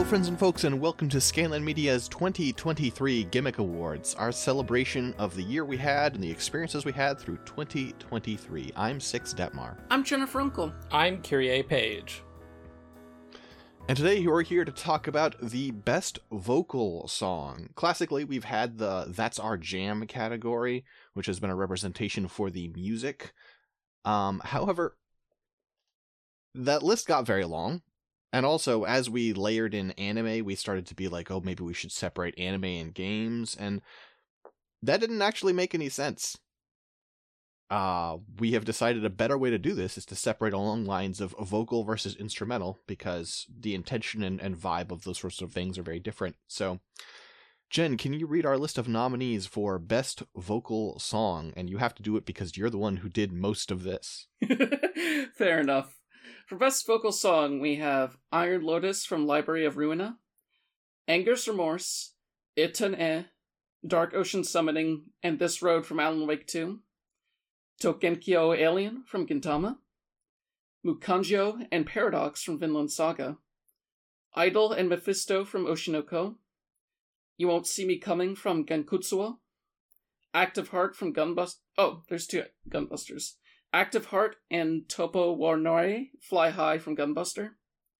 friends and folks, and welcome to Scanlan Media's 2023 Gimmick Awards, our celebration of the year we had and the experiences we had through 2023. I'm Six Detmar. I'm Jennifer Uncle. I'm Kyrie Page. And today we're here to talk about the best vocal song. Classically, we've had the That's Our Jam category, which has been a representation for the music. However, that list got very long. And also, as we layered in anime, we started to be like, oh, maybe we should separate anime and games, and that didn't actually make any sense. We have decided a better way to do this is to separate along lines of vocal versus instrumental, because the intention and vibe of those sorts of things are very different. So, Jen, can you read our list of nominees for Best Vocal Song? And you have to do it because you're the one who did most of this. Fair enough. For Best Vocal Song, we have Iron Lotus from Library of Ruina, Anger's Remorse, Iten-e, Dark Ocean Summoning, and This Road from Alan Wake 2, Togenkyo Alien from Gintama, Mukanjo and Paradox from Vinland Saga, Idol and Mephisto from Oshinoko, You Won't See Me Coming from Genkutsuwa, Active Heart from Gunbusters. Oh, there's two Gunbusters. Active Heart and Topo War Noe, Fly High from Gunbuster.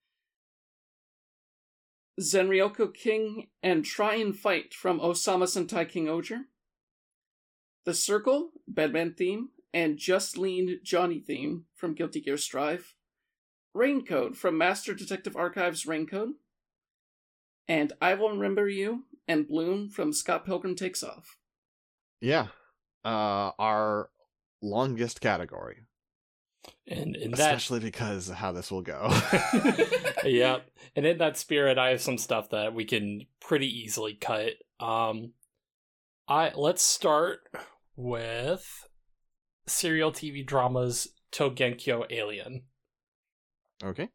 Zenryoko King and Try and Fight from Osama Sentai King Oger. The Circle, Bedman theme, and Just Lean Johnny theme from Guilty Gear Strive. Raincode from Master Detective Archives Raincode. And I Will Remember You and Bloom from Scott Pilgrim Takes Off. Yeah. Our longest category. And in especially because of how this will go. Yeah. And in that spirit, I have some stuff that we can pretty easily cut. Let's start with serial TV dramas Togenkyo Alien. Okay.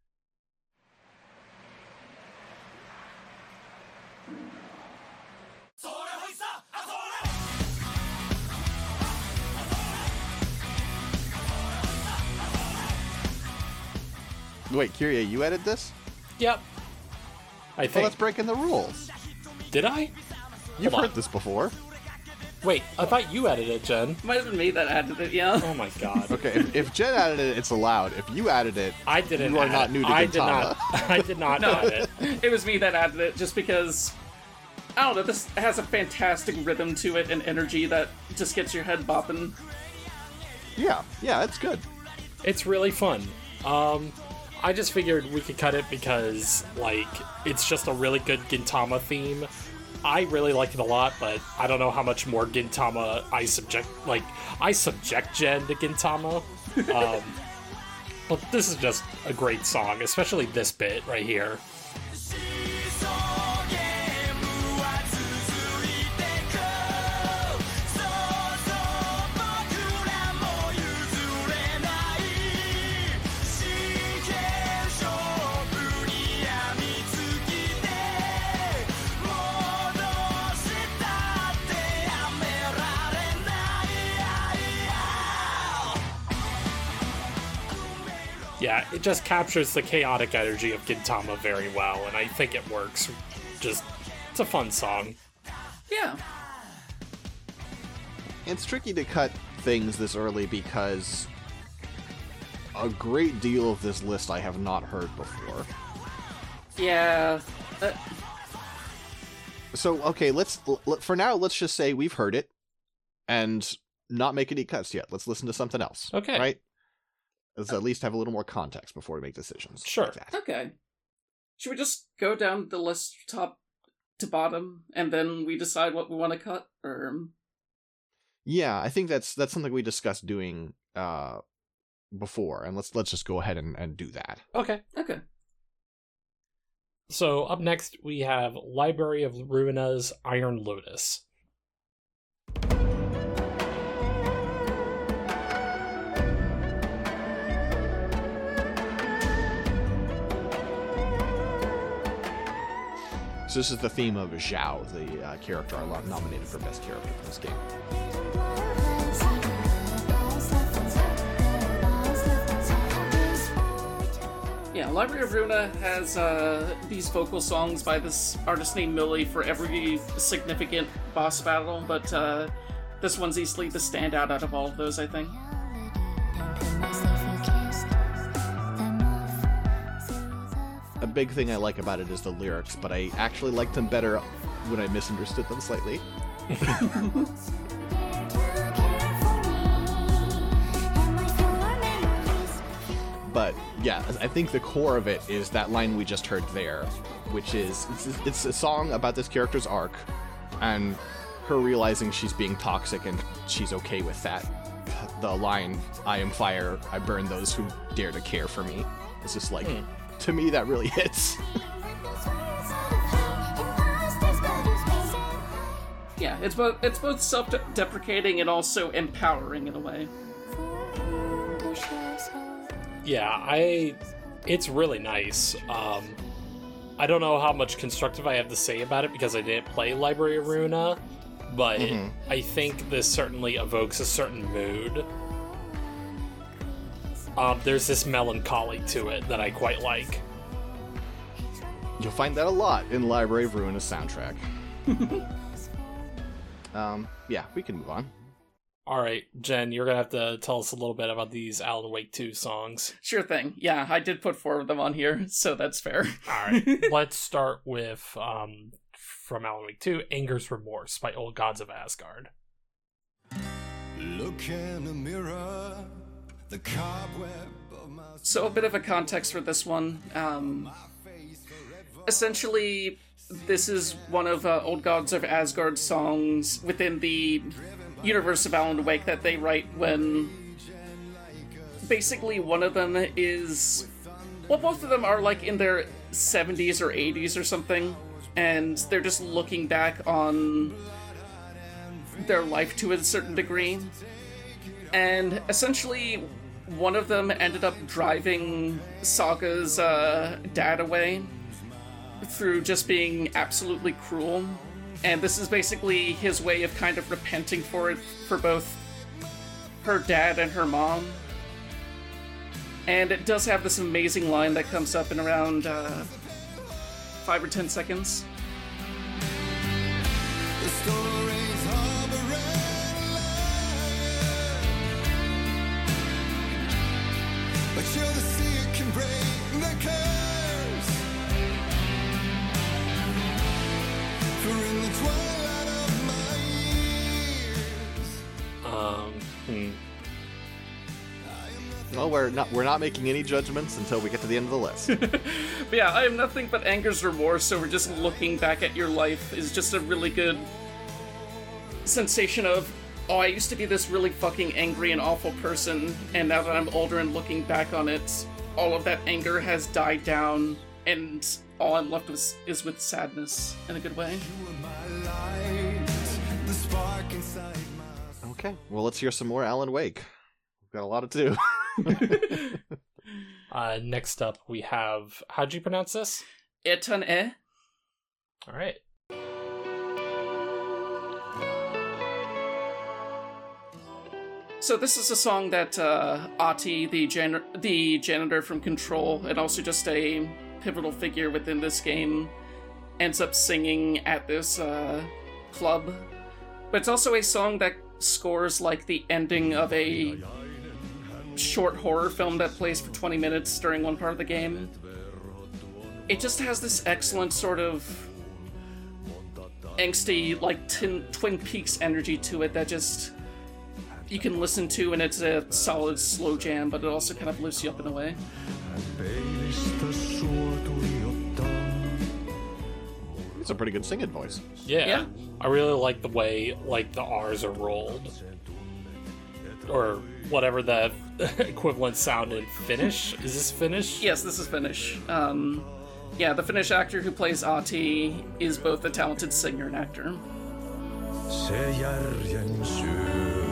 Wait, Kyrie, you edited this? Yep. I think. Well, that's breaking the rules. Did I? You've heard this before. Wait, I thought you edited it, Jen. Might have been me that added it, yeah. Oh my god. Okay, if Jen added it, it's allowed. If you added it, I didn't. You are not new to Gintama. I did not add it. It was me that added it, just because, I don't know, this has a fantastic rhythm to it and energy that just gets your head bopping. Yeah, it's good. It's really fun. I just figured we could cut it because, like, it's just a really good Gintama theme. I really like it a lot, but I don't know how much more Gintama I subject Jen to Gintama. But this is just a great song, especially this bit right here. Yeah, it just captures the chaotic energy of Gintama very well, and I think it works. It's a fun song. Yeah. It's tricky to cut things this early because a great deal of this list I have not heard before. Yeah. So, okay, for now, let's just say we've heard it and not make any cuts yet. Let's listen to something else. Okay. Right? Let's at least have a little more context before we make decisions. Sure. Like that. Okay. Should we just go down the list top to bottom, and then we decide what we want to cut? Or yeah, I think that's something we discussed doing before, and let's just go ahead and do that. Okay. Okay. So up next we have Library of Ruina's Iron Lotus. So this is the theme of Zhao, the character nominated for Best Character in this game. Yeah, Yeah, Library of Runa has these vocal songs by this artist named Millie for every significant boss battle, but this one's easily the standout out of all of those, I think. A big thing I like about it is the lyrics, but I actually liked them better when I misunderstood them slightly. But yeah, I think the core of it is that line we just heard there, which is it's a song about this character's arc and her realizing she's being toxic and she's okay with that. The line, "I am fire, I burn those who dare to care for me." It's just like, to me, that really hits. Yeah, it's both self-deprecating and also empowering in a way. Yeah, it's really nice. I don't know how much constructive I have to say about it because I didn't play Library of Runa, but I think this certainly evokes a certain mood. There's this melancholy to it that I quite like. You'll find that a lot in Library of Ruina's soundtrack. Yeah, we can move on. All right, Jen, you're going to have to tell us a little bit about these Alan Wake 2 songs. Sure thing. Yeah, I did put 4 of them on here, so that's fair. All right, let's start with, from Alan Wake 2, Anger's Remorse by Old Gods of Asgard. Look in the mirror, the cobweb of my... So a bit of a context for this one. Essentially, this is one of Old Gods of Asgard songs within the universe of Alan Wake that they write when basically one of them is... Well, both of them are like in their 70s or 80s or something, and they're just looking back on their life to a certain degree. And essentially, one of them ended up driving Saga's dad away through just being absolutely cruel. And this is basically his way of kind of repenting for it for both her dad and her mom. And it does have this amazing line that comes up in around 5 or 10 seconds. The stories of a red lion, but you're the sea it can break the curse. For in the twilight of my years. Well, we're not making any judgments until we get to the end of the list. But yeah, I am nothing but Anger's Remorse, so we're just looking back at your life is just a really good sensation of, oh, I used to be this really fucking angry and awful person, and now that I'm older and looking back on it, all of that anger has died down, and all I'm left with is with sadness in a good way. You were my light, the spark inside my... Okay, well, let's hear some more Alan Wake. We've got a lot to do. Next up, we have... How'd you pronounce this? Etan-e. All right. So this is a song that Ahti, the janitor from Control, and also just a pivotal figure within this game, ends up singing at this club. But it's also a song that scores like the ending of a short horror film that plays for 20 minutes during one part of the game. It just has this excellent sort of angsty, like Twin Peaks energy to it that just you can listen to, and it's a solid slow jam, but it also kind of lifts you up in a way. It's a pretty good singing voice. Yeah. I really like the way, like, the R's are rolled. Or whatever the equivalent sound in Finnish. Is this Finnish? Yes, this is Finnish. Yeah, the Finnish actor who plays Ahti is both a talented singer and actor. Se järjen syö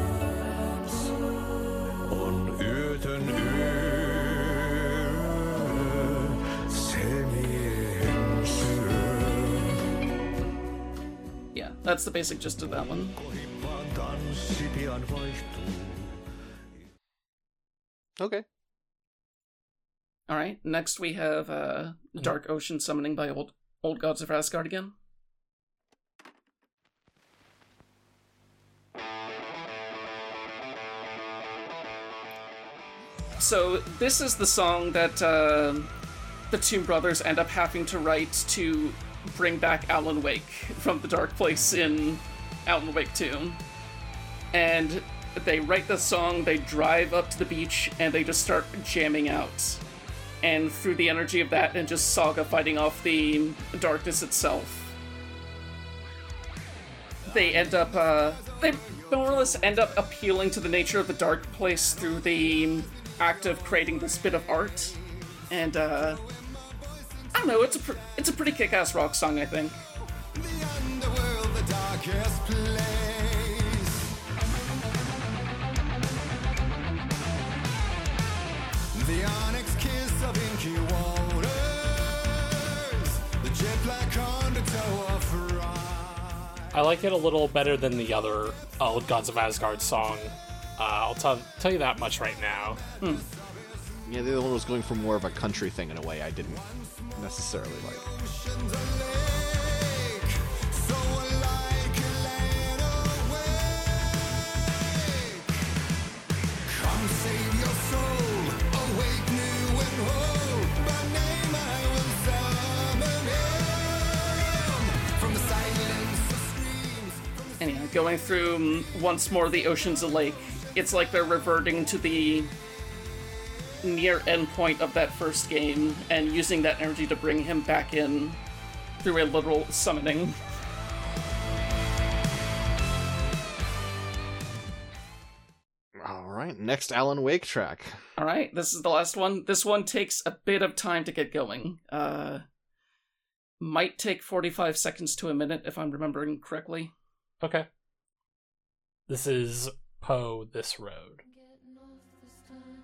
on yötön yö, se miehen syö. Yeah, that's the basic gist of that one. Kohimpaan tanssi pian vaihtuu. Okay. All right. Next we have Dark Ocean Summoning by Old Gods of Asgard again. So this is the song that the Tomb Brothers end up having to write to bring back Alan Wake from the Dark Place in Alan Wake 2. And they write the song, they drive up to the beach, and they just start jamming out. And through the energy of that and just Saga fighting off the darkness itself, they end up, they more or less end up appealing to the nature of the Dark Place through the act of creating this bit of art. And, I don't know, it's a pretty kick-ass rock song, I think. The underworld, the darkest place. The onyx kiss of inky waters. The jet black undertow of frost. I like it a little better than the other Old Gods of Asgard song. I'll tell you that much right now. Yeah, the other one was going for more of a country thing in a way I didn't necessarily like. Ocean's a lake, so alike a land awake. Come save your soul, awake new and whole. By name I will summon him from the silence of screams. Anyway, going through once more the Ocean's a Lake, it's like they're reverting to the near end point of that first game and using that energy to bring him back in through a literal summoning. All right, next Alan Wake track. All right, this is the last one. This one takes a bit of time to get going. Might take 45 seconds to a minute if I'm remembering correctly. Okay. This is Poe This Road. Getting off this time.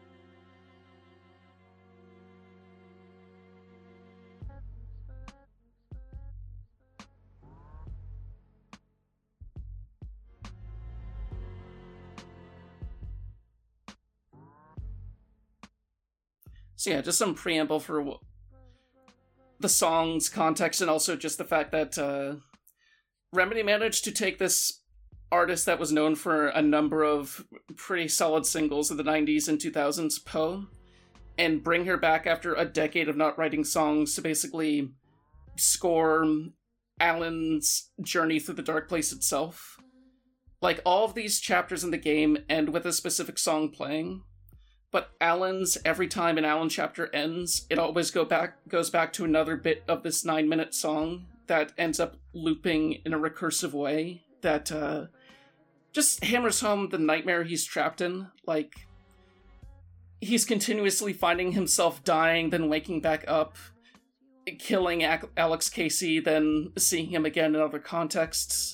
So yeah, just some preamble for the song's context, and also just the fact that Remedy managed to take this artist that was known for a number of pretty solid singles in the 90s and 2000s, Poe, and bring her back after a decade of not writing songs to basically score Alan's journey through the Dark Place itself. Like, all of these chapters in the game end with a specific song playing, but Alan's, every time an Alan chapter ends, it always goes back to another bit of this 9-minute song that ends up looping in a recursive way that just hammers home the nightmare he's trapped in. Like, he's continuously finding himself dying, then waking back up, killing Alex Casey, then seeing him again in other contexts.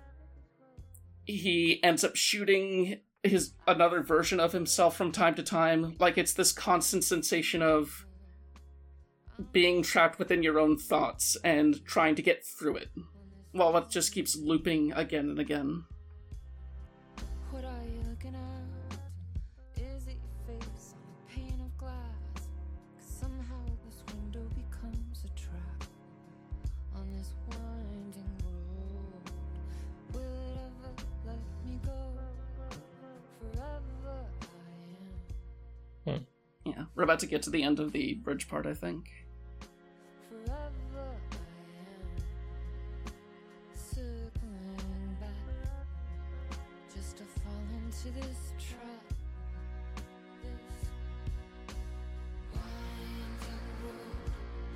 He ends up shooting another version of himself from time to time. Like, it's this constant sensation of being trapped within your own thoughts and trying to get through it, while it just keeps looping again and again. What are you looking at? Is it your face on a pane of glass? 'Cause somehow this window becomes a trap on this winding road. Will it ever let me go? Forever I am. Yeah, we're about to get to the end of the bridge part, I think. Forever I am. Circling back just to fall into this trap. This winding road.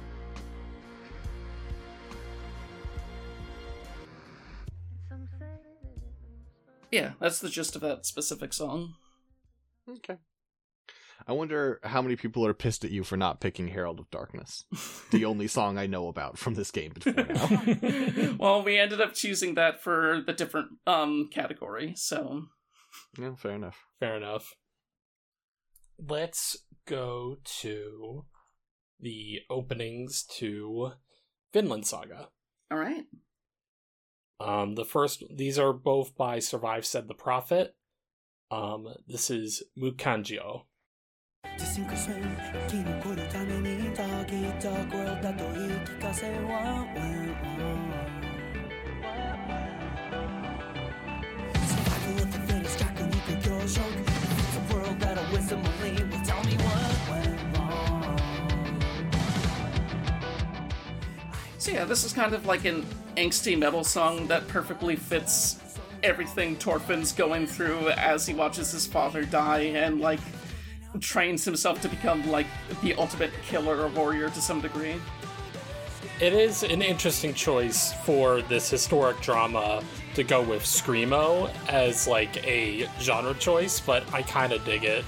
Some say that it leads Yeah, that's the gist of that specific song. Okay. I wonder how many people are pissed at you for not picking Herald of Darkness, the only song I know about from this game before now. Well, we ended up choosing that for the different category, so... Yeah, fair enough. Fair enough. Let's go to the openings to Vinland Saga. Alright. These are both by Survive Said the Prophet. This is Mukanjio. To sink or swim 生き残るために Dog eat dog world だと言い聞かせ What went wrong? Survival of the fittest 弱肉強食 It's a world that a wisdom only will tell me what went wrong. So yeah, this is kind of like an angsty metal song that perfectly fits everything Thorfinn's going through as he watches his father die and, like, trains himself to become, like, the ultimate killer or warrior to some degree. It is an interesting choice for this historic drama to go with Screamo as, like, a genre choice, but I kind of dig it.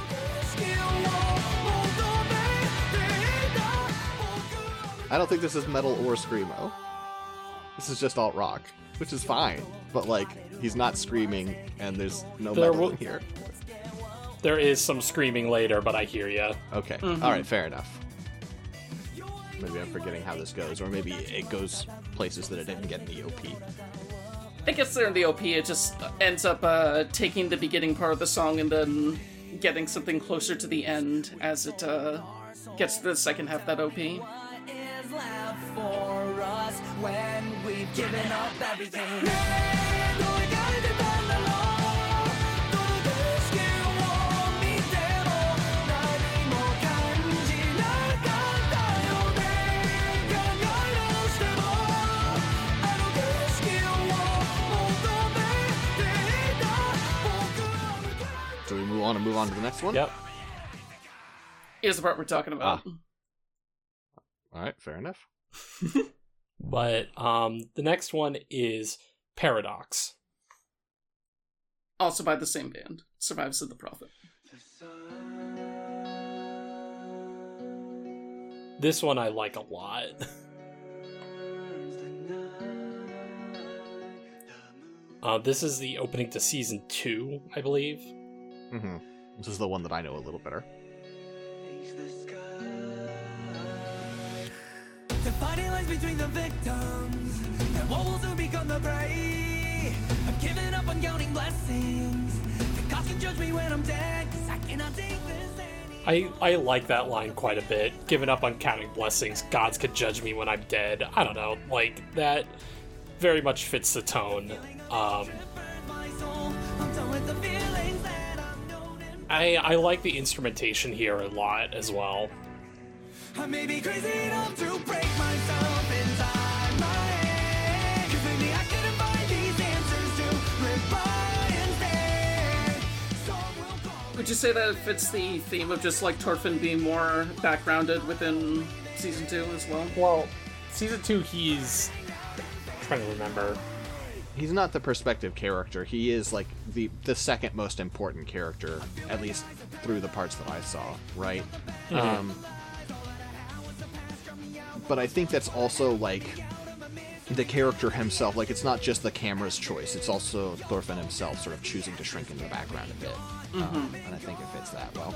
I don't think this is metal or screamo. This is just alt rock, which is fine. But like, he's not screaming, and there's no metal in here. There is some screaming later, but I hear ya. Okay, all right, fair enough. Maybe I'm forgetting how this goes, or maybe it goes places that it didn't get in the OP. It gets there in the OP, it just ends up taking the beginning part of the song and then getting something closer to the end as it gets to the second half of that OP. Is left for us when we've given up everything. So we move on to the next one? Yep. Here's the part we're talking about. All right, fair enough. But the next one is Paradox. Also by the same band, Survivors of the Prophet. This one I like a lot. This is the opening to season 2, I believe. Mm-hmm. This is the one that I know a little better. The fighting lies between the victims, and what will soon become the prey. I'm giving up on counting blessings. The gods can judge me when I'm dead, 'cause I cannot take this anymore. I like that line quite a bit. Giving up on counting blessings, gods could judge me when I'm dead. I don't know, like, that very much fits the tone. I like the instrumentation here a lot as well. I may be crazy enough to break myself inside my head, 'cause maybe I couldn't find these answers to live by instead. Some will call Would you say that it fits the theme of just like Thorfinn being more backgrounded within season 2 as well? Well, season 2, he's... I'm trying to remember. He's not the perspective character. He is like the second most important character, at least through the parts that I saw, right? Mm-hmm. But I think that's also like the character himself. Like, it's not just the camera's choice. It's also Thorfinn himself sort of choosing to shrink into the background a bit. And I think it fits that well.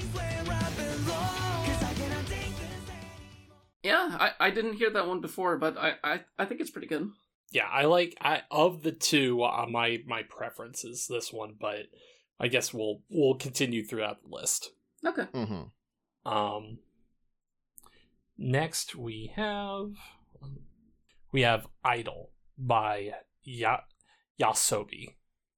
Yeah, I didn't hear that one before, but I think it's pretty good. Yeah, of the two, my preference is this one, but I guess we'll continue throughout the list. Okay. Mm-hmm. Next we have Idol by Yoasobi.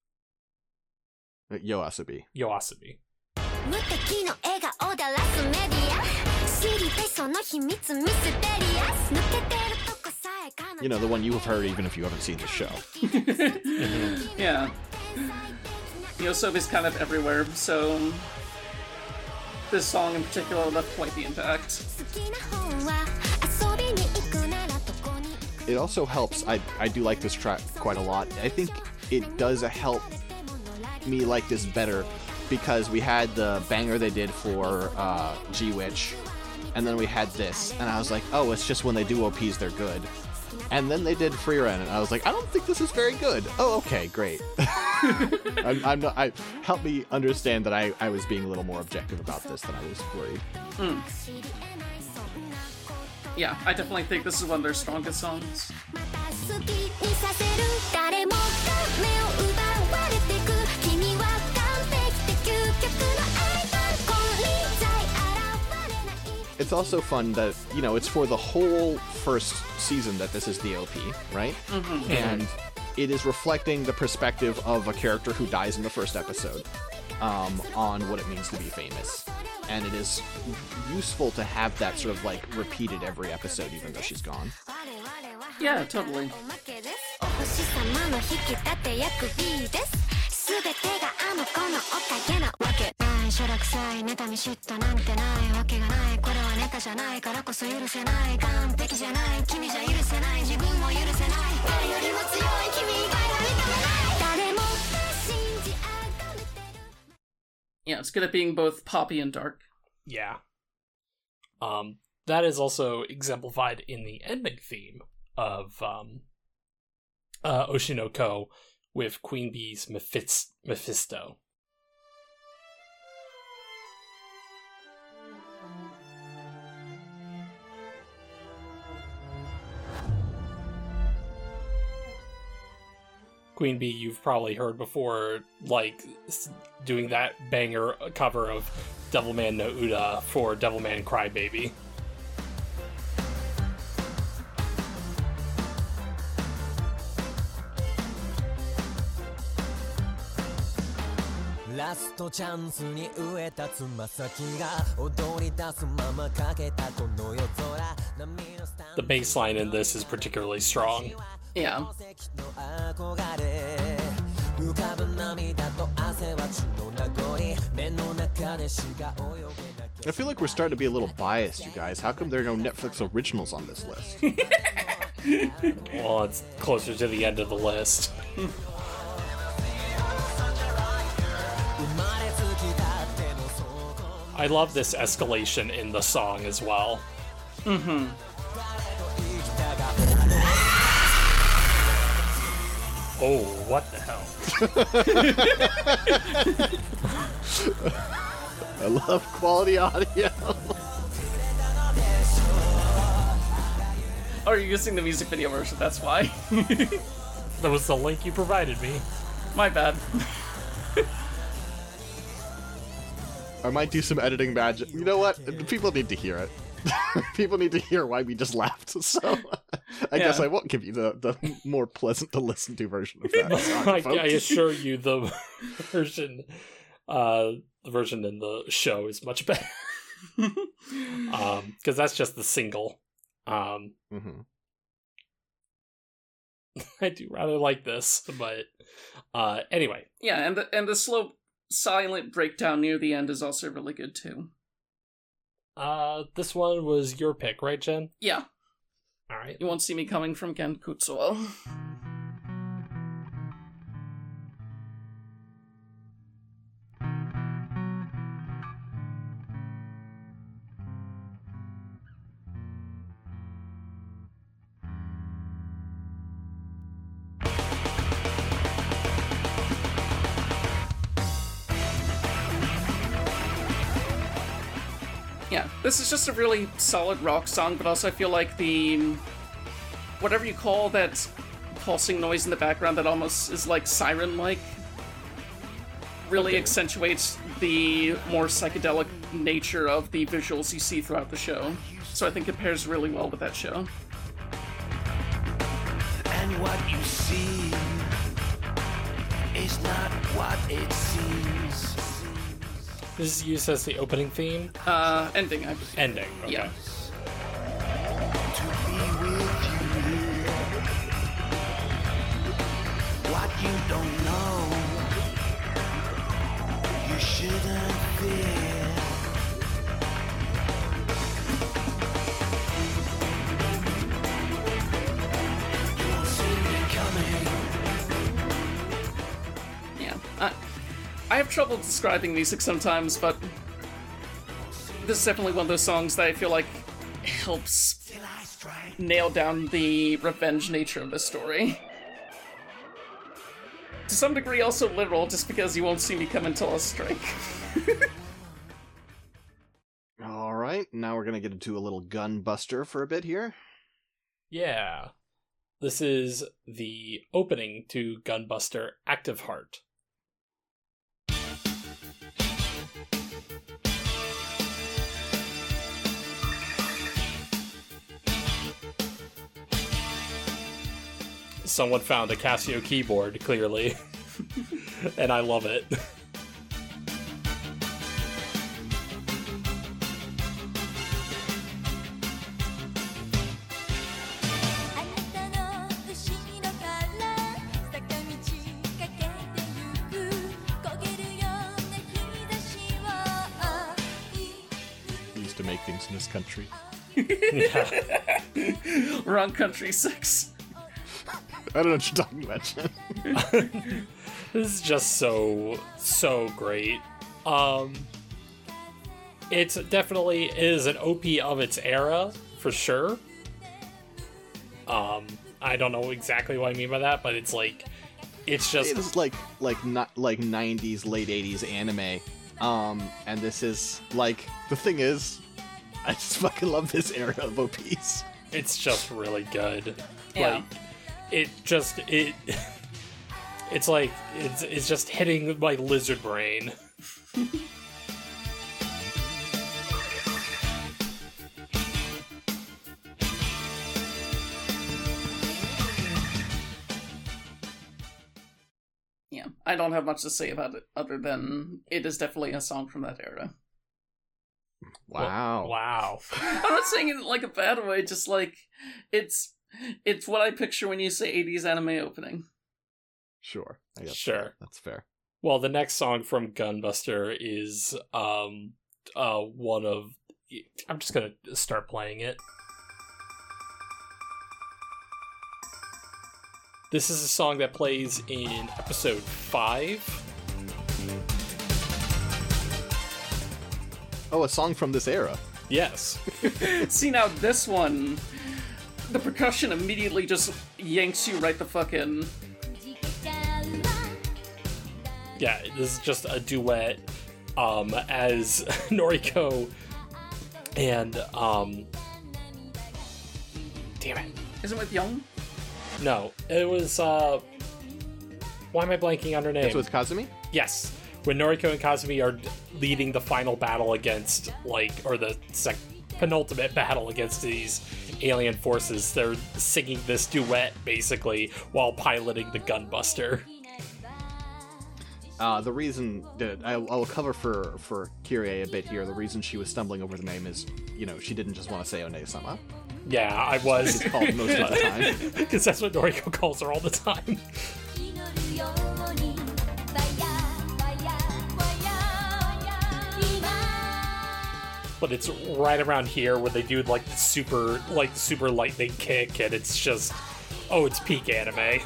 Yoasobi. 無敵の笑顔でラスメディア知りたいその秘密ミステリアス抜けてるとこさえ彼女 You know, the one you have heard even if you haven't seen the show. Yeah. Yoasobi's kind of everywhere, so this song in particular left quite the impact. 好きな本は遊びに行くならどこに行く It also helps. I do like this track quite a lot. I think it does help me like this better because we had the banger they did for G-Witch, and then we had this, and I was like, oh, it's just when they do OPs they're good. And then they did Freeren, and I was like, I don't think this is very good. Oh, okay, great. I'm not. Help me understand that I was being a little more objective about this than I was worried. Yeah, I definitely think this is one of their strongest songs. また好きにさせる誰もが目を奪われてく君は完璧で究極のアイドル金輪際 it's also fun that, you know, it's for the whole first season that this is the OP, right? Mm-hmm. And it is reflecting the perspective of a character who dies in the first episode on what it means to be famous. And it is useful to have that sort of like repeated every episode, even though she's gone. Yeah, totally. お星様の引き立て役 B です全てがあの子のおかげなわけないしょらくさい妬み嫉妬なんてないわけがないこれはネタじゃないからこそ許せない完璧じゃない君じゃ許せない自分も許せない誰よりも強い君以外は認めない誰も信じ崇めてる Yeah, it's good at being both poppy and dark. Yeah. That is also exemplified in the ending theme of Oshinoko with Queen Bee's Mephisto. Queen Bee, you've probably heard before, like, doing that banger cover of Devilman no Uda for Devilman Crybaby. ラストチャンスに植えたつま先が踊り出すままかけたこの夜空 The bass line in this is particularly strong. Yeah. I feel like we're starting to be a little biased, you guys. How come there are no Netflix originals on this list? Well, it's closer to the end of the list. I love this escalation in the song as well. Mm-hmm. Oh, what the hell? I love quality audio. Oh, you're using the music video version, that's why. That was the link you provided me. My bad. I might do some editing magic. You know what? People need to hear it. People need to hear why we just laughed. So I guess I won't give you the more pleasant to listen to version of that. Sorry, I assure you, the version in the show is much better. Because that's just the single. I do rather like this, but anyway. Yeah, and the slow, silent breakdown near the end is also really good too. This one was your pick, right, Jen? Yeah. All right. You won't see me coming from Genkutsuo. Yeah, this is just a really solid rock song, but also I feel like the... whatever you call that pulsing noise in the background that almost is like siren-like really accentuates the more psychedelic nature of the visuals you see throughout the show. So I think it pairs really well with that show. And what you see is not what it seems. This is used as the opening theme? Ending, I believe. Ending, okay. Yeah. To be with you. What you don't know, you shouldn't fear. You won't see me coming. Yeah. I have trouble describing music sometimes, but this is definitely one of those songs that I feel like helps nail down the revenge nature of the story. To some degree also literal, just because you won't see me come until I strike. Alright, now we're gonna get into a little gun buster for a bit here. Yeah. This is the opening to Gunbuster Active Heart. someone found a Casio keyboard, clearly. And I love it. あなたの後ろから坂道駆けてゆく焦げるような日差しを We used to make things in this country. Wrong Country 6. I don't know what you're talking about, Jen. This is just so great. It's definitely is an OP of its era, for sure. I don't know exactly what I mean by that, but it's like, it's just... It's not like 90s, late 80s anime. And this is, like, the thing is, I just fucking love this era of OPs. It's just really good. Yeah. Like, it's like, it's just hitting my lizard brain. Yeah, I don't have much to say about it other than it is definitely a song from that era. Wow. Wow. I'm not saying it in like a bad way, just like it's what I picture when you say 80s anime opening. Sure. I guess Sure. That's fair. Well, the next song from Gunbuster is one of... I'm just gonna start playing it. This is a song that plays in episode 5. Oh, a song from this era. Yes. See, now this one, the percussion immediately just yanks you right the fuck in. Yeah, this is just a duet as Noriko and damn it. Is it with Young? No, it was why am I blanking on her name? That's with Kazumi? Yes. When Noriko and Kazumi are leading the final battle against, or the penultimate battle against these alien forces, they're singing this duet, basically, while piloting the Gunbuster. The reason that I'll cover for Kyrie a bit here, the reason she was stumbling over the name is, she didn't just want to say One-sama. Yeah, I was. It's called most of the time. Because that's what Noriko calls her all the time. But it's right around here where they do the super lightning kick, and it's just, it's peak anime.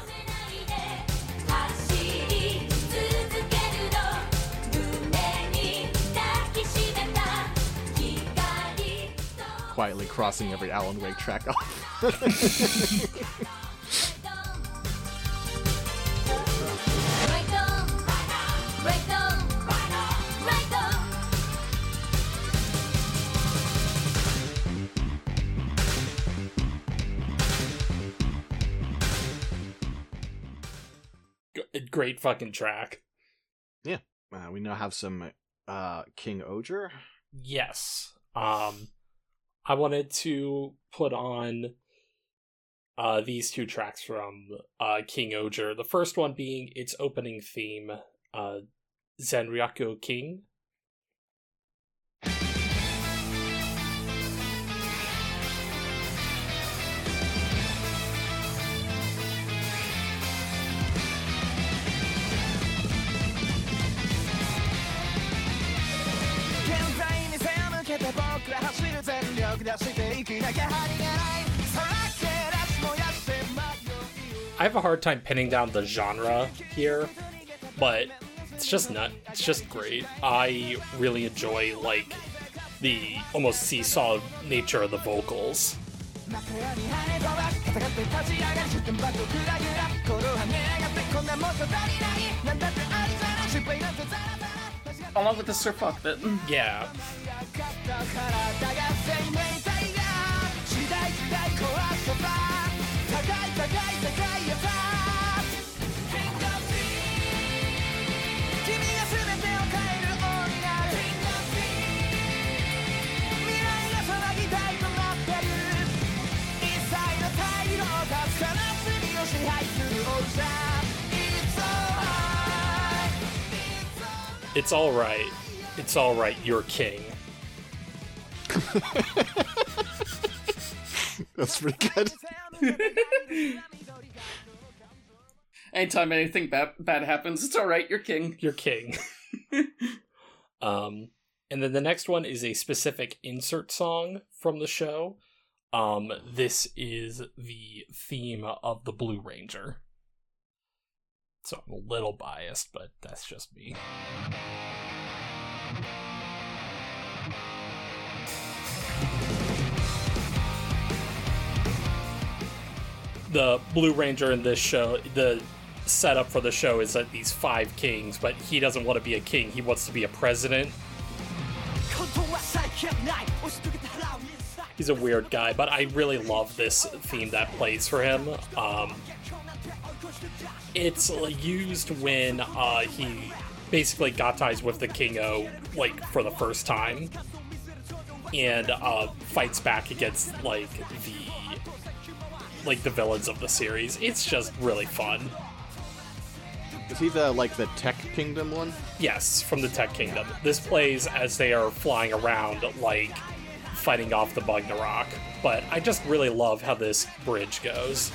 Quietly crossing every Alan Wake track off. Great fucking track. Yeah. We now have some King Oger. Yes. I wanted to put on these two tracks from King Oger. The first one being its opening theme, Zenryaku King. I have a hard time pinning down the genre here, but it's just great. I really enjoy the almost seesaw nature of the vocals. Along with the surf fuck bit. Yeah. It's alright. It's alright, you're king. That's pretty good. Anytime anything bad happens, it's alright, you're king. You're king. And then the next one is a specific insert song from the show. This is the theme of the Blue Ranger. So I'm a little biased, but that's just me. The Blue Ranger in this show, the setup for the show is that these 5 kings, but he doesn't want to be a king, he wants to be a president. He's a weird guy, but I really love this theme that plays for him. It's used when he basically got ties with the King-O, like, for the first time, and fights back against, like, the villains of the series. It's just really fun. Is he the Tech Kingdom one? Yes, from the Tech Kingdom. This plays as they are flying around, like, fighting off the Bugnarok. But I just really love how this bridge goes.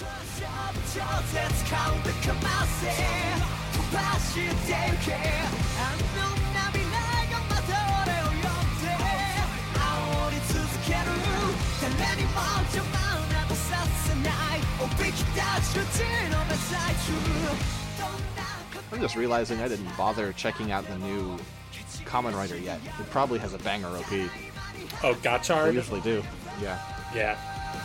I'm just realizing I didn't bother checking out the new Kamen Rider yet. It probably has a banger OP. Oh, They Gotchard? usually do. Yeah. Yeah.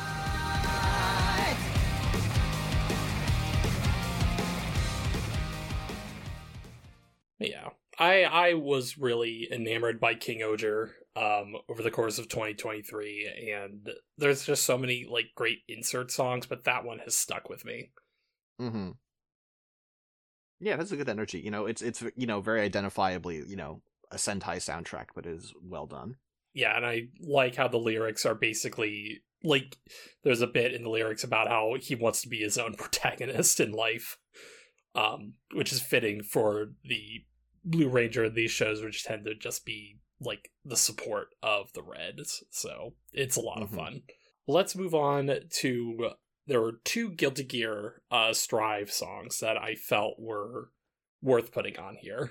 Yeah. I was really enamored by King Oger over the course of 2023, and there's just so many great insert songs, but that one has stuck with me. Mm-hmm. Yeah, that's a good energy. It's very identifiably, a Sentai soundtrack, but it is well done. Yeah, and I like how the lyrics are basically, there's a bit in the lyrics about how he wants to be his own protagonist in life, which is fitting for the Blue Ranger in these shows, which tend to just be, the support of the Reds, so it's a lot of fun. Let's move on to... There were 2 Guilty Gear Strive songs that I felt were worth putting on here.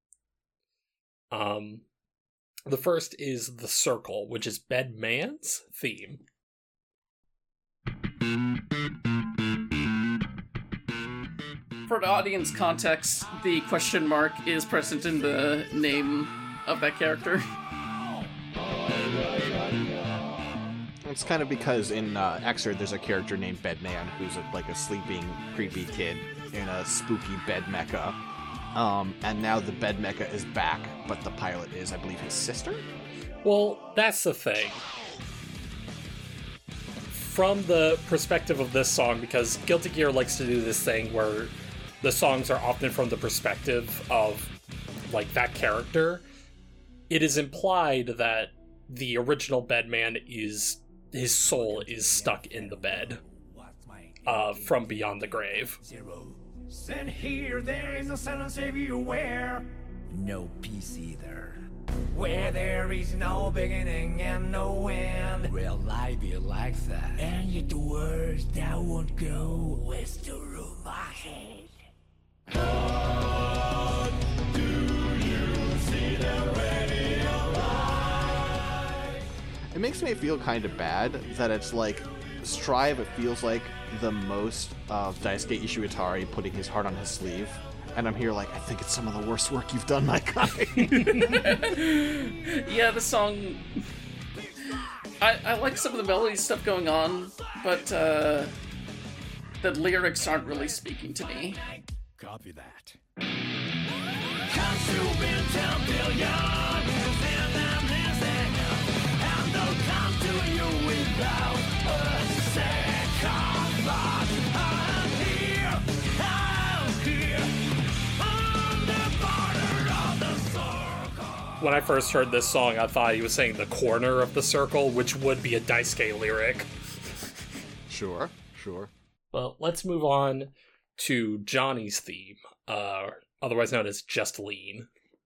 The first is The Circle, which is Bedman's theme. For the audience context, the question mark is present in the name of that character. It's kind of because in Xrd there's a character named Bedman who's a sleeping, creepy kid in a spooky bed mecha. And now the bed mecha is back, but the pilot is, I believe, his sister? Well, that's the thing. From the perspective of this song, because Guilty Gear likes to do this thing where the songs are often from the perspective of, that character, it is implied that the original Bedman his soul is stuck in the bed from beyond the grave. And here there is a silence everywhere. No peace either. Where there is no beginning and no end. Real life be like that. And yet the words that won't go was to rule my head. It makes me feel kind of bad that it's Strive, it feels like the most of Daisuke Ishiwatari putting his heart on his sleeve. And I'm here I think it's some of the worst work you've done, my guy. Yeah, the song... I like some of the melody stuff going on, but the lyrics aren't really speaking to me. Copy that. When I first heard this song, I thought he was saying the corner of the circle, which would be a Daisuke lyric. Sure. But let's move on to Johnny's theme, otherwise known as Just Lean.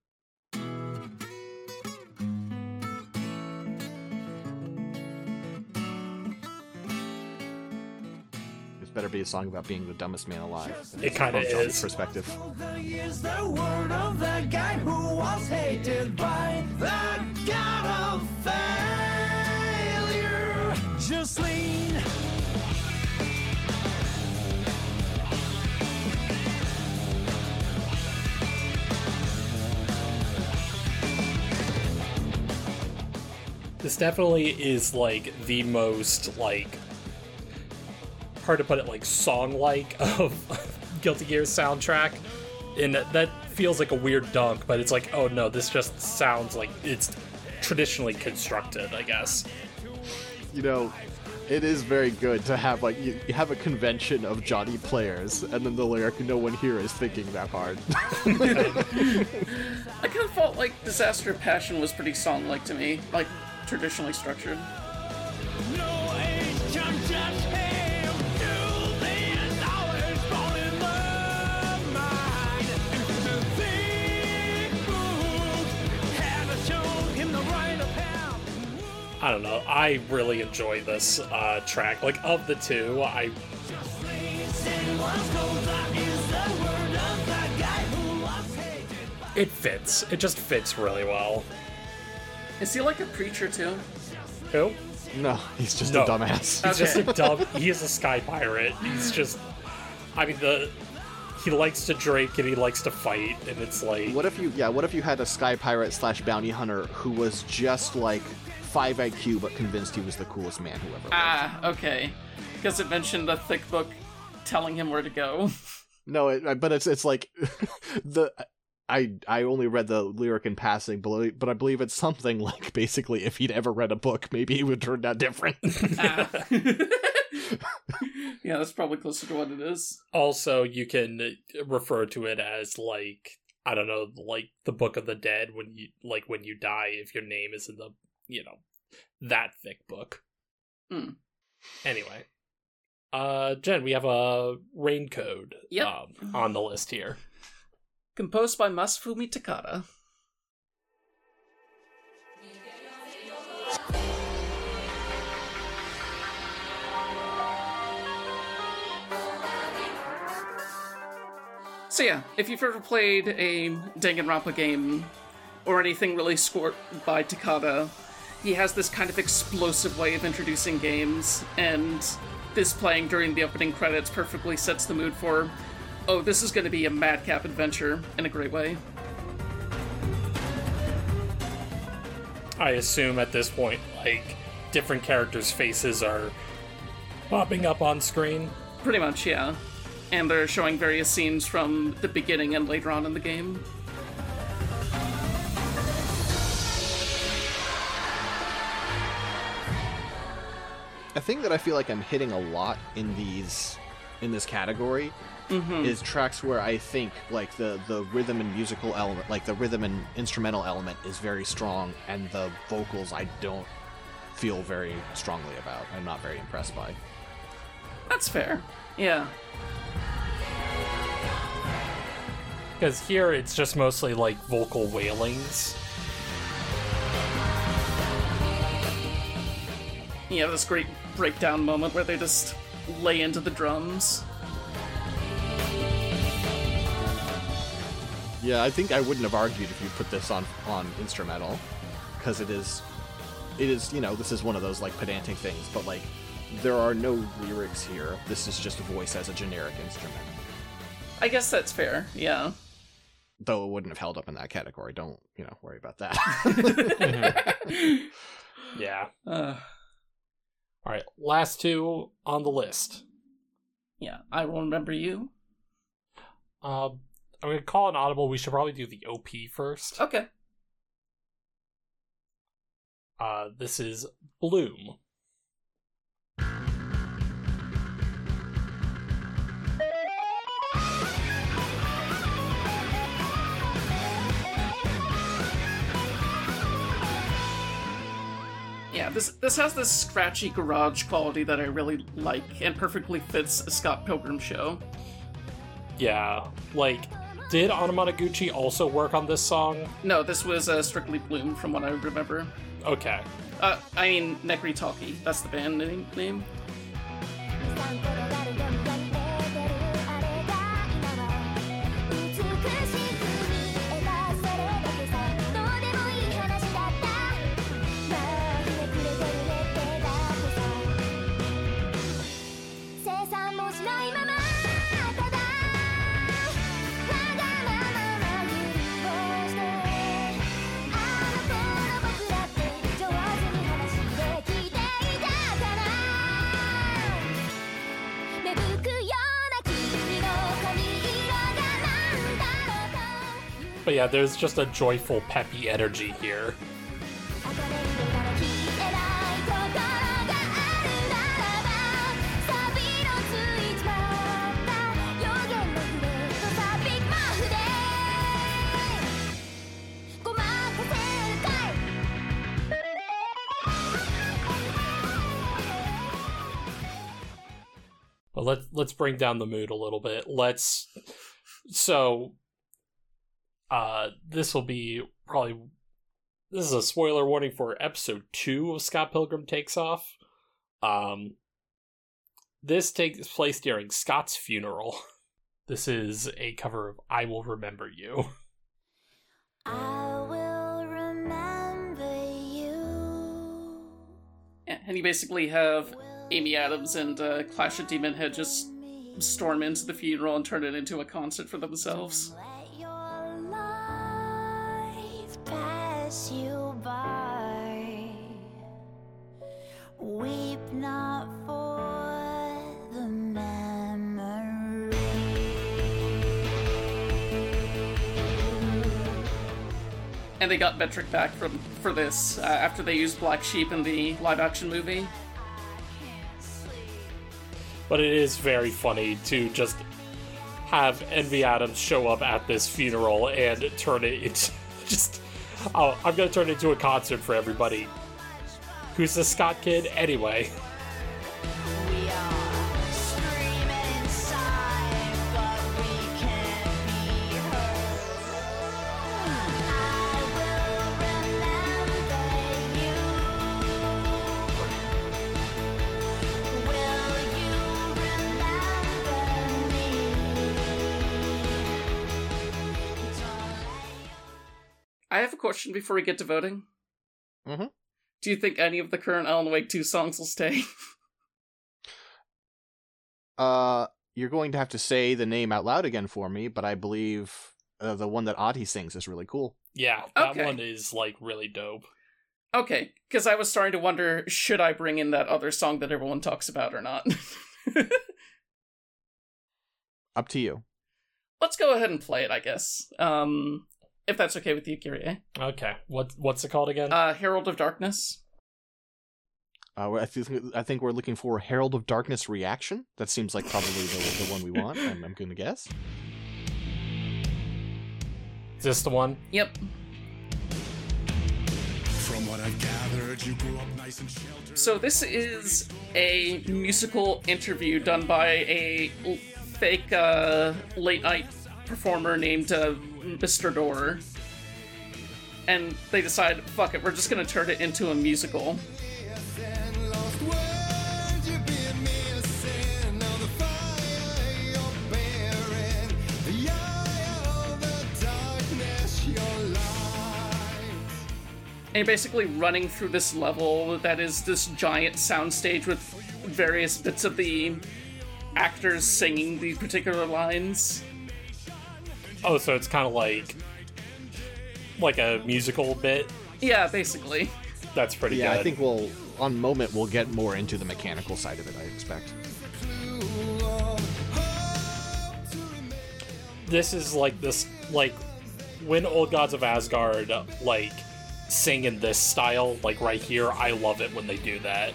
This better be a song about being the dumbest man alive. It kind of From Johnny's is. perspective. Is the word of the guy who was hated by the god of failure. Just lean. This definitely is, like, the most, like, hard to put it, like, song-like of Guilty Gear soundtrack. And that feels like a weird dunk, but it's like, oh no, this just sounds like it's traditionally constructed, I guess. You know, it is very good to have, like, you have a convention of Johnny players, and then the lyric, no one here is thinking that hard. I kind of felt like Disaster of Passion was pretty song-like to me, like traditionally structured. No age can judge him. Till the end, always fall in love. Mind. The big book had shown him the right of path. I don't know, I really enjoy this track. Like, of the two, Say what goes on is the word of the guy who was hated by. it fits. It just fits really well. Is he like a preacher too? Who? No, he's just No. a dumbass. He's just a dumb. He is a sky pirate. He's just. I mean, he likes to drink and he likes to fight, and it's like. What if you had a sky pirate / bounty hunter who was just like 5 IQ but convinced he was the coolest man who ever lived? Ah, okay. Because it mentioned a thick book telling him where to go. No, but it's like I only read the lyric in passing, but I believe it's something like, basically, if he'd ever read a book, maybe it would turn out different. Ah. Yeah, that's probably closer to what it is. Also, you can refer to it as, like, I don't know, like the Book of the Dead when you die if your name is in the, that thick book. Hmm. Anyway. Jen, we have a rain code Yep. On the list here. Composed by Masafumi Takada. So yeah, if you've ever played a Danganronpa game or anything really scored by Takada, he has this kind of explosive way of introducing games, and this playing during the opening credits perfectly sets the mood for, oh, this is going to be a madcap adventure in a great way. I assume at this point, like, different characters' faces are popping up on screen. Pretty much, yeah. And they're showing various scenes from the beginning and later on in the game. A thing that I feel like I'm hitting a lot in this category is tracks where I think like the rhythm and musical element, like the rhythm and instrumental element is very strong, and the vocals I don't feel very strongly about. I'm not very impressed by. That's fair. Yeah. Because here it's just mostly like vocal wailings. You have this great breakdown moment where they just lay into the drums. Yeah, I think I wouldn't have argued if you put this on instrumental, because it is, this is one of those like pedantic things, but like there are no lyrics here. This is just a voice as a generic instrument. I guess that's fair, yeah. Though it wouldn't have held up in that category. Don't, worry about that. Yeah. Uh, Alright, last two on the list. yeah, I Will Remember You. I'm going to call an audible. We should probably do the OP first. Okay. This is Bloom. Yeah, this has this scratchy garage quality that I really like, and perfectly fits a Scott Pilgrim show. Yeah, like, did Anamanaguchi also work on this song? No, this was Strictly Bloom, from what I remember. Okay. I mean, Nekritaki. That's the band name. But yeah, there's just a joyful, peppy energy here. But let's bring down the mood a little bit. This will be probably... This is a spoiler warning for episode 2 of Scott Pilgrim Takes Off. This takes place during Scott's funeral. This is a cover of I Will Remember You. I will remember you. Yeah, and you basically have Amy Adams and Clash of Demon Head just storm into the funeral and turn it into a concert for themselves. Let your life pass you by. Weep not for the memory. And they got Metric back for this after they used Black Sheep in the live-action movie. But it is very funny to just have Envy Adams show up at this funeral and turn it into just... Oh, I'm gonna turn it into a concert for everybody. Who's the Scott kid? Anyway. We are screaming inside, but we can't be heard. I will remember you. Will you remember me? I have a question before we get to voting. Mhm. Do you think any of the current Alan Wake 2 songs will stay? You're going to have to say the name out loud again for me, but I believe the one that Adi sings is really cool. Yeah, that Okay. one is, like, really dope. Okay, because I was starting to wonder, should I bring in that other song that everyone talks about or not? Up to you. Let's go ahead and play it, I guess. If that's okay with you, Kyrie. Okay, what's it called again? Herald of Darkness. I think we're looking for Herald of Darkness Reaction. That seems like probably the one we want, I'm going to guess. Is this the one? Yep. From what I've gathered, you grew up nice and sheltered. So this is a musical interview done by a fake late-night performer named Mr. Door. And they decide, fuck it, we're just gonna turn it into a musical. And lost words, you've been missing. Now the fire you're bearing, the eye of the darkness, your light. And you're basically running through this level that is this giant soundstage with various bits of the actors singing these particular lines. Oh, so it's kind of like a musical bit? Yeah, basically. That's pretty Yeah, good. I think on moment, we'll get more into the mechanical side of it, I expect. This is like this, like, when Old Gods of Asgard, like, sing in this style, like right here, I love it when they do that.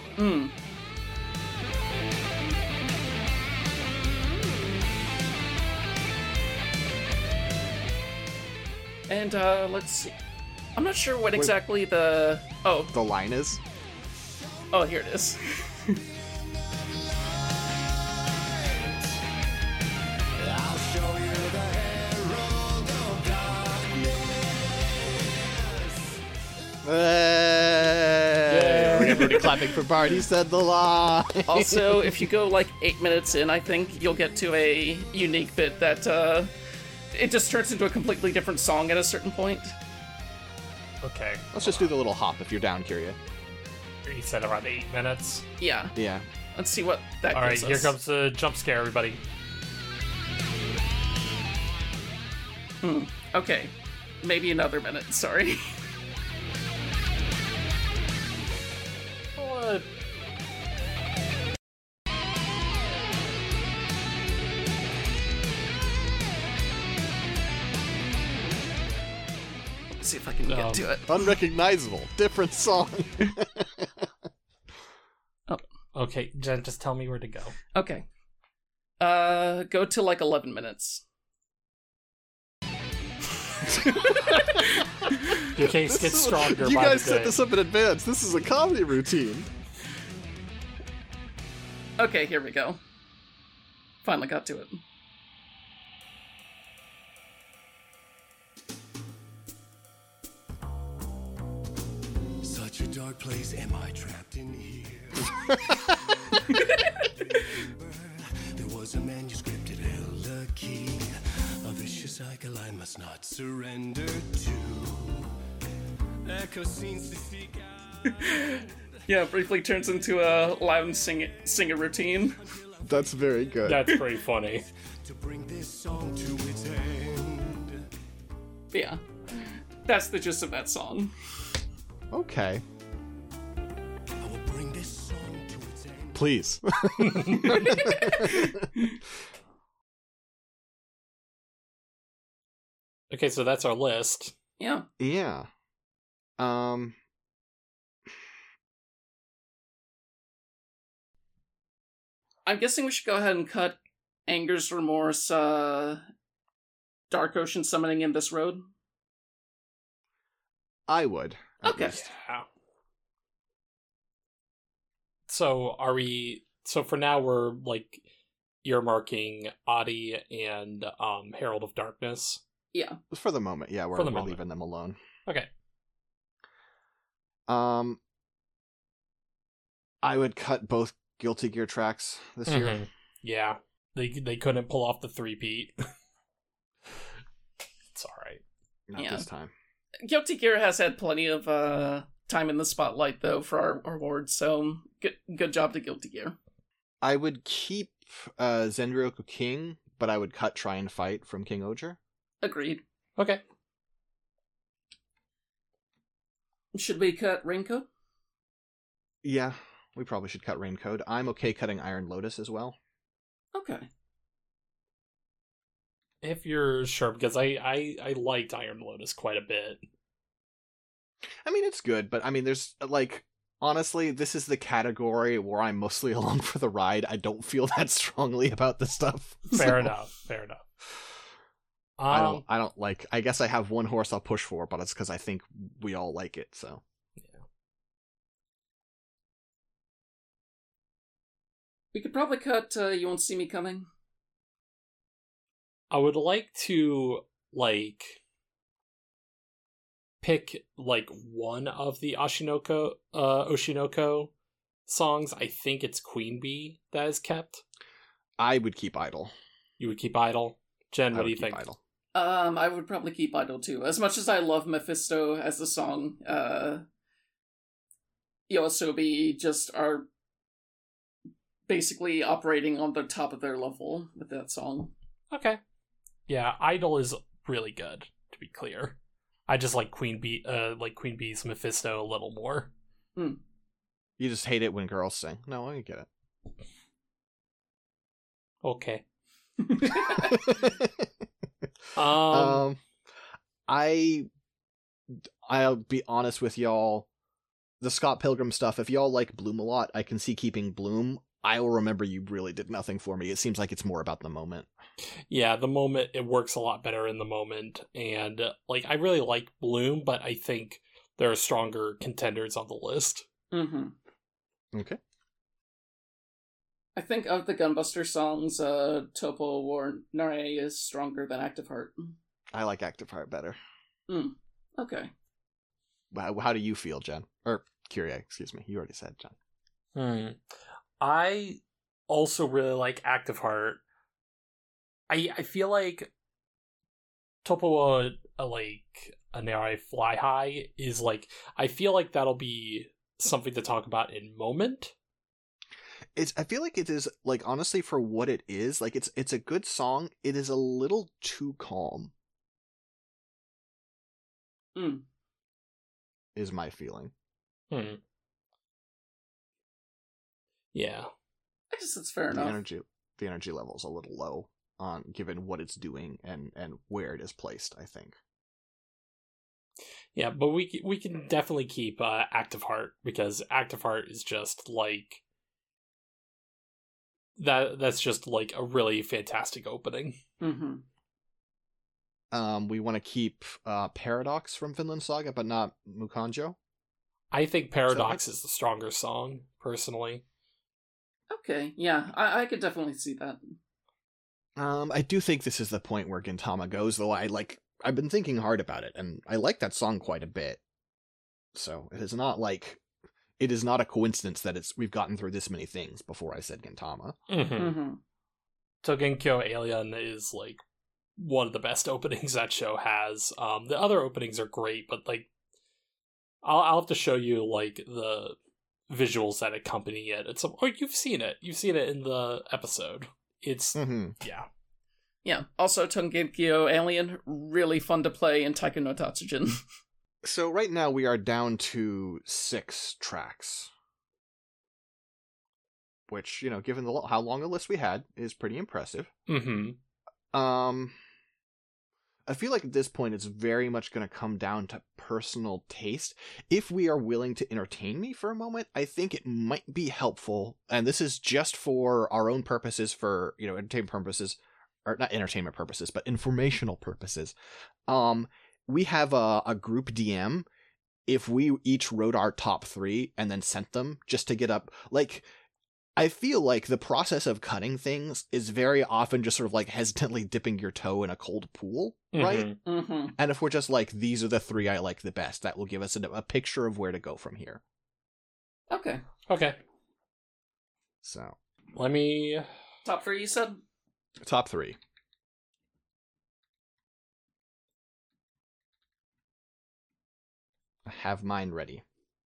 And, let's see. I'm not sure what exactly the... Oh, The line is... here it is. I'll show Hey! Everybody clapping for Bart. He said the line. Also, if you go like 8 minutes in, I think you'll get to a unique bit that it just turns into a completely different song at a certain point. Okay. Let's just do the little hop if you're down, Kyria. You said around 8 minutes. Yeah. Yeah. Let's see what that All right, gives us. here comes the jump scare, everybody. Okay. Maybe another minute, sorry. What? Let's see if I can get to it. Unrecognizable. Different song. Okay, Jen, just tell me where to go. Okay. Go to like 11 minutes. Your case gets stronger You by guys the set day. this up in advance. This is a comedy routine. Okay, here we go. Finally got to it. Such a dark place, am I trapped in here? There was a manuscript, it held a key. A vicious cycle I must not surrender to. Echo scenes to seek out. Yeah, briefly turns into a loud singer routine. That's very good. That's pretty funny. To bring this song to its end. But yeah, that's the gist of that song. Okay. I will bring this song to its end. Please. Okay, so that's our list. Yeah. Yeah. I'm guessing we should go ahead and cut Anger's Remorse, Dark Ocean Summoning in This Road. I would. at Okay. least. Yeah. So are we? So for now, we're like earmarking Adi and Herald of Darkness. Yeah. For the moment, yeah, we're For the moment. leaving them alone. Okay. I would cut both Guilty Gear tracks this year. Mhm. Yeah, they couldn't pull off the 3-peat. It's all right. Not Yeah. this time. Guilty Gear has had plenty of time in the spotlight, though, for our awards, so good job to Guilty Gear. I would keep Zenryoku King, but I would cut Try and Fight from King Oger. Agreed. Okay. Should we cut Raincoat? Yeah, we probably should cut Raincode. I'm okay cutting Iron Lotus as well. Okay. If you're sure, because I liked Iron Lotus quite a bit. I mean, it's good, but I mean, there's, like, honestly, this is the category where I'm mostly along for the ride. I don't feel that strongly about this stuff. Fair So, enough. Fair enough. I don't like, I guess I have one horse I'll push for, but it's because I think we all like it, so. We could probably cut You Won't See Me Coming. I would like to like pick like one of the Oshinoko songs. I think it's Queen Bee that is kept. I would keep Idle. You would keep Idle. Jen, I what would do you keep think? Idle. I would probably keep Idol too. As much as I love Mephisto as the song, Yoasobi just are basically operating on the top of their level with that song. Okay. Yeah, Idol is really good, to be clear. I just like Queen Bee's Mephisto a little more. You just hate it when girls sing. No, I get it. Okay. I'll be honest with y'all. The Scott Pilgrim stuff, if y'all like Bloom a lot, I can see keeping Bloom. I will remember you really did nothing for me. It seems like it's more about the moment. Yeah, the moment, it works a lot better in the moment. And, like, I really like Bloom, but I think there are stronger contenders on the list. Mm-hmm. Okay. I think of the Gunbuster songs, Topo War Nare is stronger than Active Heart. I like Active Heart better. Okay. How do you feel, Jen? Or Kyrie, excuse me. You already said, Jen. I also really like Active Heart. I feel like Topo like Anare Fly High is like, I feel like that'll be something to talk about in Moment. I feel like it is, like, honestly, for what it is, like, it's a good song. It is a little too calm. Is my feeling. Yeah. I guess that's fair enough. The energy level is a little low on given what it's doing and where it is placed, I think. Yeah, but we can definitely keep Active Heart, because Active Heart is just like that's just like a really fantastic opening. Mm-hmm. We want to keep Paradox from Vinland Saga, but not Mukanjo. I think Paradox is the stronger song, personally. Okay, yeah, I could definitely see that. I do think this is the point where Gintama goes, though I've been thinking hard about it, and I like that song quite a bit. So it is not a coincidence that we've gotten through this many things before I said Gintama. Togenkyo Alien is like one of the best openings that show has. The other openings are great, but like I'll have to show you like the visuals that accompany it. You've seen it in the episode. It's Yeah. Also, Togenkyo Alien, really fun to play in Taiko no Tatsujin. So right now we are down to 6 tracks, which, given how long a list we had, is pretty impressive. I feel like at this point it's very much going to come down to personal taste. If we are willing to entertain me for a moment, I think it might be helpful, and this is just for our own purposes, for entertainment purposes, or not entertainment purposes, but informational purposes. We have a group DM. If we each wrote our top 3 and then sent them just to get up, like, I feel like the process of cutting things is very often just sort of like hesitantly dipping your toe in a cold pool, right? And if we're just like, these are the 3 I like the best, that will give us a picture of where to go from here. Okay. So let me... Top 3, you said? Top 3. I have mine ready.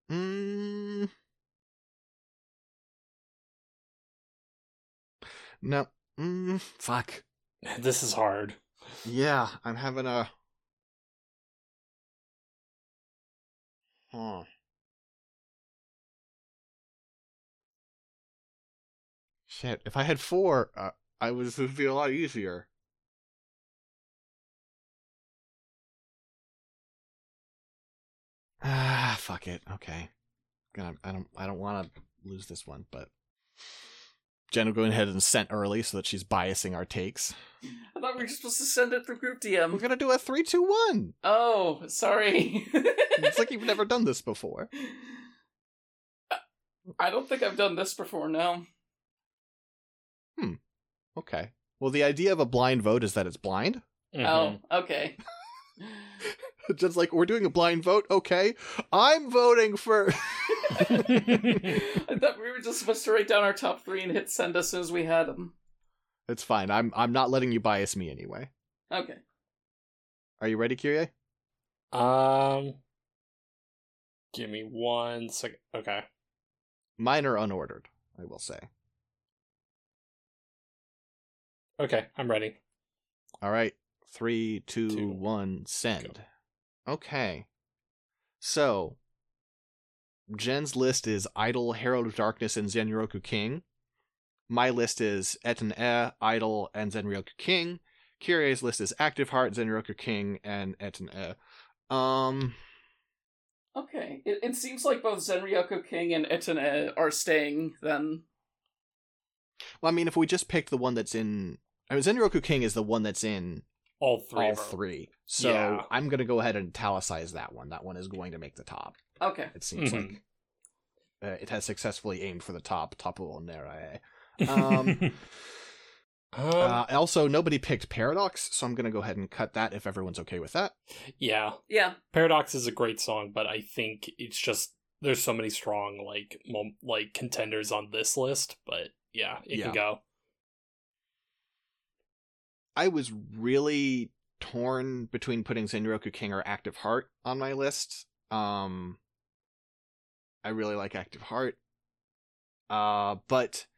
No. Fuck. This is hard. Yeah, I'm having a... Shit, if I had 4, it would be a lot easier. Fuck it. Okay. I don't want to lose this one, but Jen will go ahead and send early so that she's biasing our takes. I thought we were supposed to send it through group DM. We're gonna do a 3, 2, 1. Oh, sorry. It's like you've never done this before. I don't think I've done this before, no. Okay. Well, the idea of a blind vote is that it's blind. Oh, okay. Just like, we're doing a blind vote, okay? I'm voting for... I thought we were just supposed to write down our top 3 and hit send as soon as we had them. It's fine. I'm not letting you bias me anyway. Okay. Are you ready, Kyrie? Give me 1 second. Okay. Mine are unordered, I will say. Okay, I'm ready. All right. 3, 2, 2, 1, send. go. Okay. So, Jen's list is Idol, Herald of Darkness, and Zenryoku King. My list is Etten-e, Idol, and Zenryoku King. Kyrie's list is Active Heart, Zenryoku King, and Etten-e. Okay. It seems like both Zenryoku King and Etten-e are staying, then. Well, I mean, if we just picked the one that's in... Zenryoku King is the one that's in all 3. All 3. So yeah. I'm going to go ahead and italicize that one. That one is going to make the top. Okay. It seems like it has successfully aimed for the top of Onerae. Also, nobody picked Paradox, so I'm going to go ahead and cut that if everyone's okay with that. Yeah. Yeah. Paradox is a great song, but I think it's just there's so many strong like contenders on this list, but yeah, it can go. I was really torn between putting Zenroku King or Active Heart on my list. I really like Active Heart. But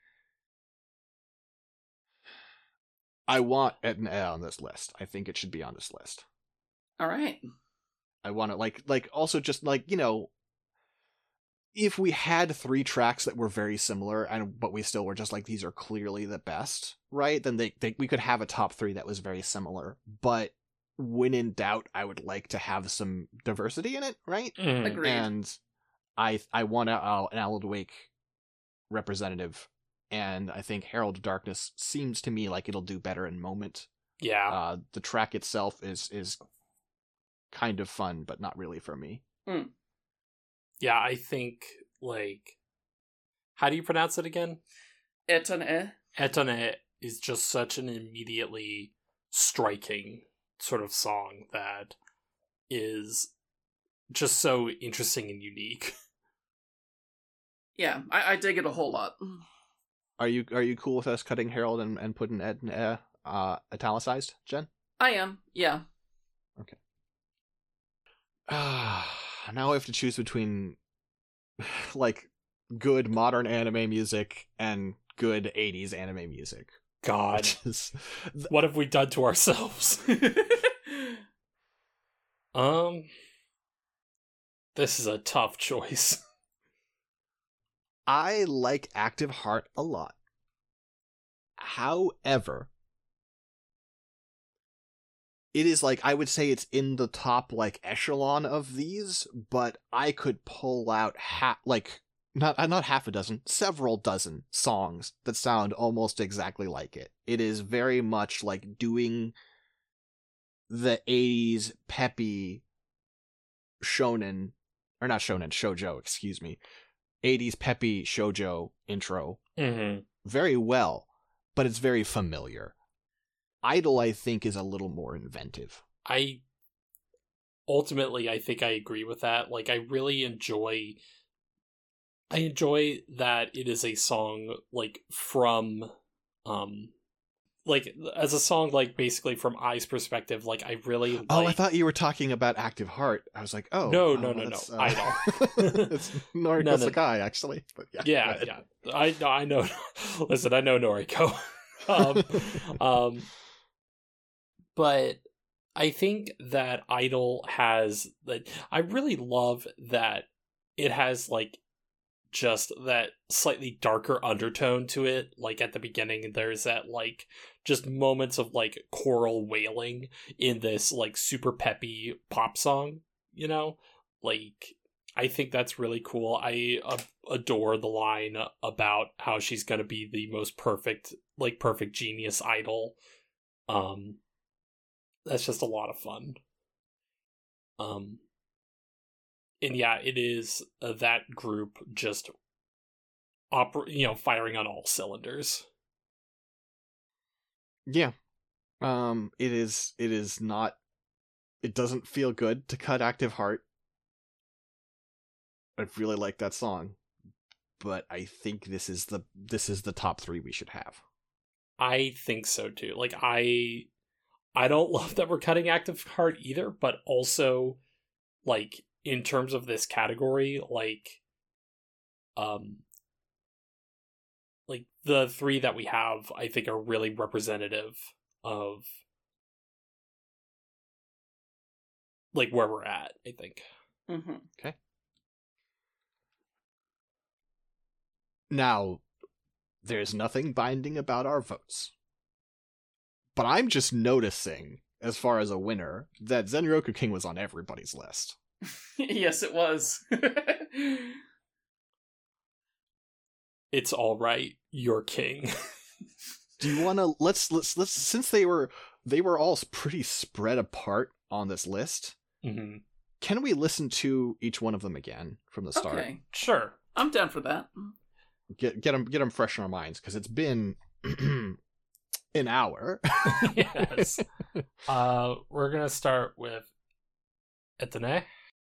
I want Etna on this list. I think it should be on this list. All right. I want it like also just like, you know, if we had 3 tracks that were very similar but we still were just like, these are clearly the best, right? Then we could have a top 3 that was very similar. But when in doubt, I would like to have some diversity in it, right? Agreed. And I want an Alloy Wake representative, and I think Herald of Darkness seems to me like it'll do better in Moment. Yeah. The track itself is kind of fun, but not really for me. Yeah, I think, like, how do you pronounce it again? Etone. Etone is just such an immediately striking sort of song that is just so interesting and unique. Yeah, I dig it a whole lot. Are you cool with us cutting Herald and putting Ed italicized, Jen? I am, yeah. Okay. Now I have to choose between like good modern anime music and good 80s anime music. God, what have we done to ourselves? This is a tough choice. I like Active Heart a lot. However, it is like, I would say it's in the top like echelon of these, but I could pull out not half a dozen, several dozen songs that sound almost exactly like it. It is very much like doing the 80s peppy shoujo, 80s peppy shoujo intro very well, but it's very familiar. Idol, I think, is a little more inventive. I think I agree with that. Like, I really enjoy that it is a song, like, from, like, as a song, like, basically from Ai's perspective, like, I really like... Oh, I thought you were talking about Active Heart. I was like, oh. No, Idol. It's Noriko Sakai, actually. But yeah. I know. Listen, I know Noriko. But I think that Idol has that. I really love that it has like just that slightly darker undertone to it. Like at the beginning, there's that like just moments of like choral wailing in this like super peppy pop song. You know, like I think that's really cool. I adore the line about how she's gonna be the most perfect genius idol. That's just a lot of fun. And yeah, it is that group just firing on all cylinders. Yeah. It is not, it doesn't feel good to cut Active Heart. I really like that song, but I think this is the top 3 we should have. I think so too. Like I don't love that we're cutting Active Heart either, but also like in terms of this category, like the 3 that we have, I think are really representative of like where we're at, I think. Mm-hmm. Okay. Now, there's nothing binding about our votes. But I'm just noticing, as far as a winner, that Zenroku King was on everybody's list. Yes, it was. It's all right, you're king. Do you want to let's since they were all pretty spread apart on this list? Mm-hmm. Can we listen to each one of them again from the start? Okay, sure. I'm down for that. Get them fresh in our minds, because it's been an hour. Yes. We're gonna start with Etene.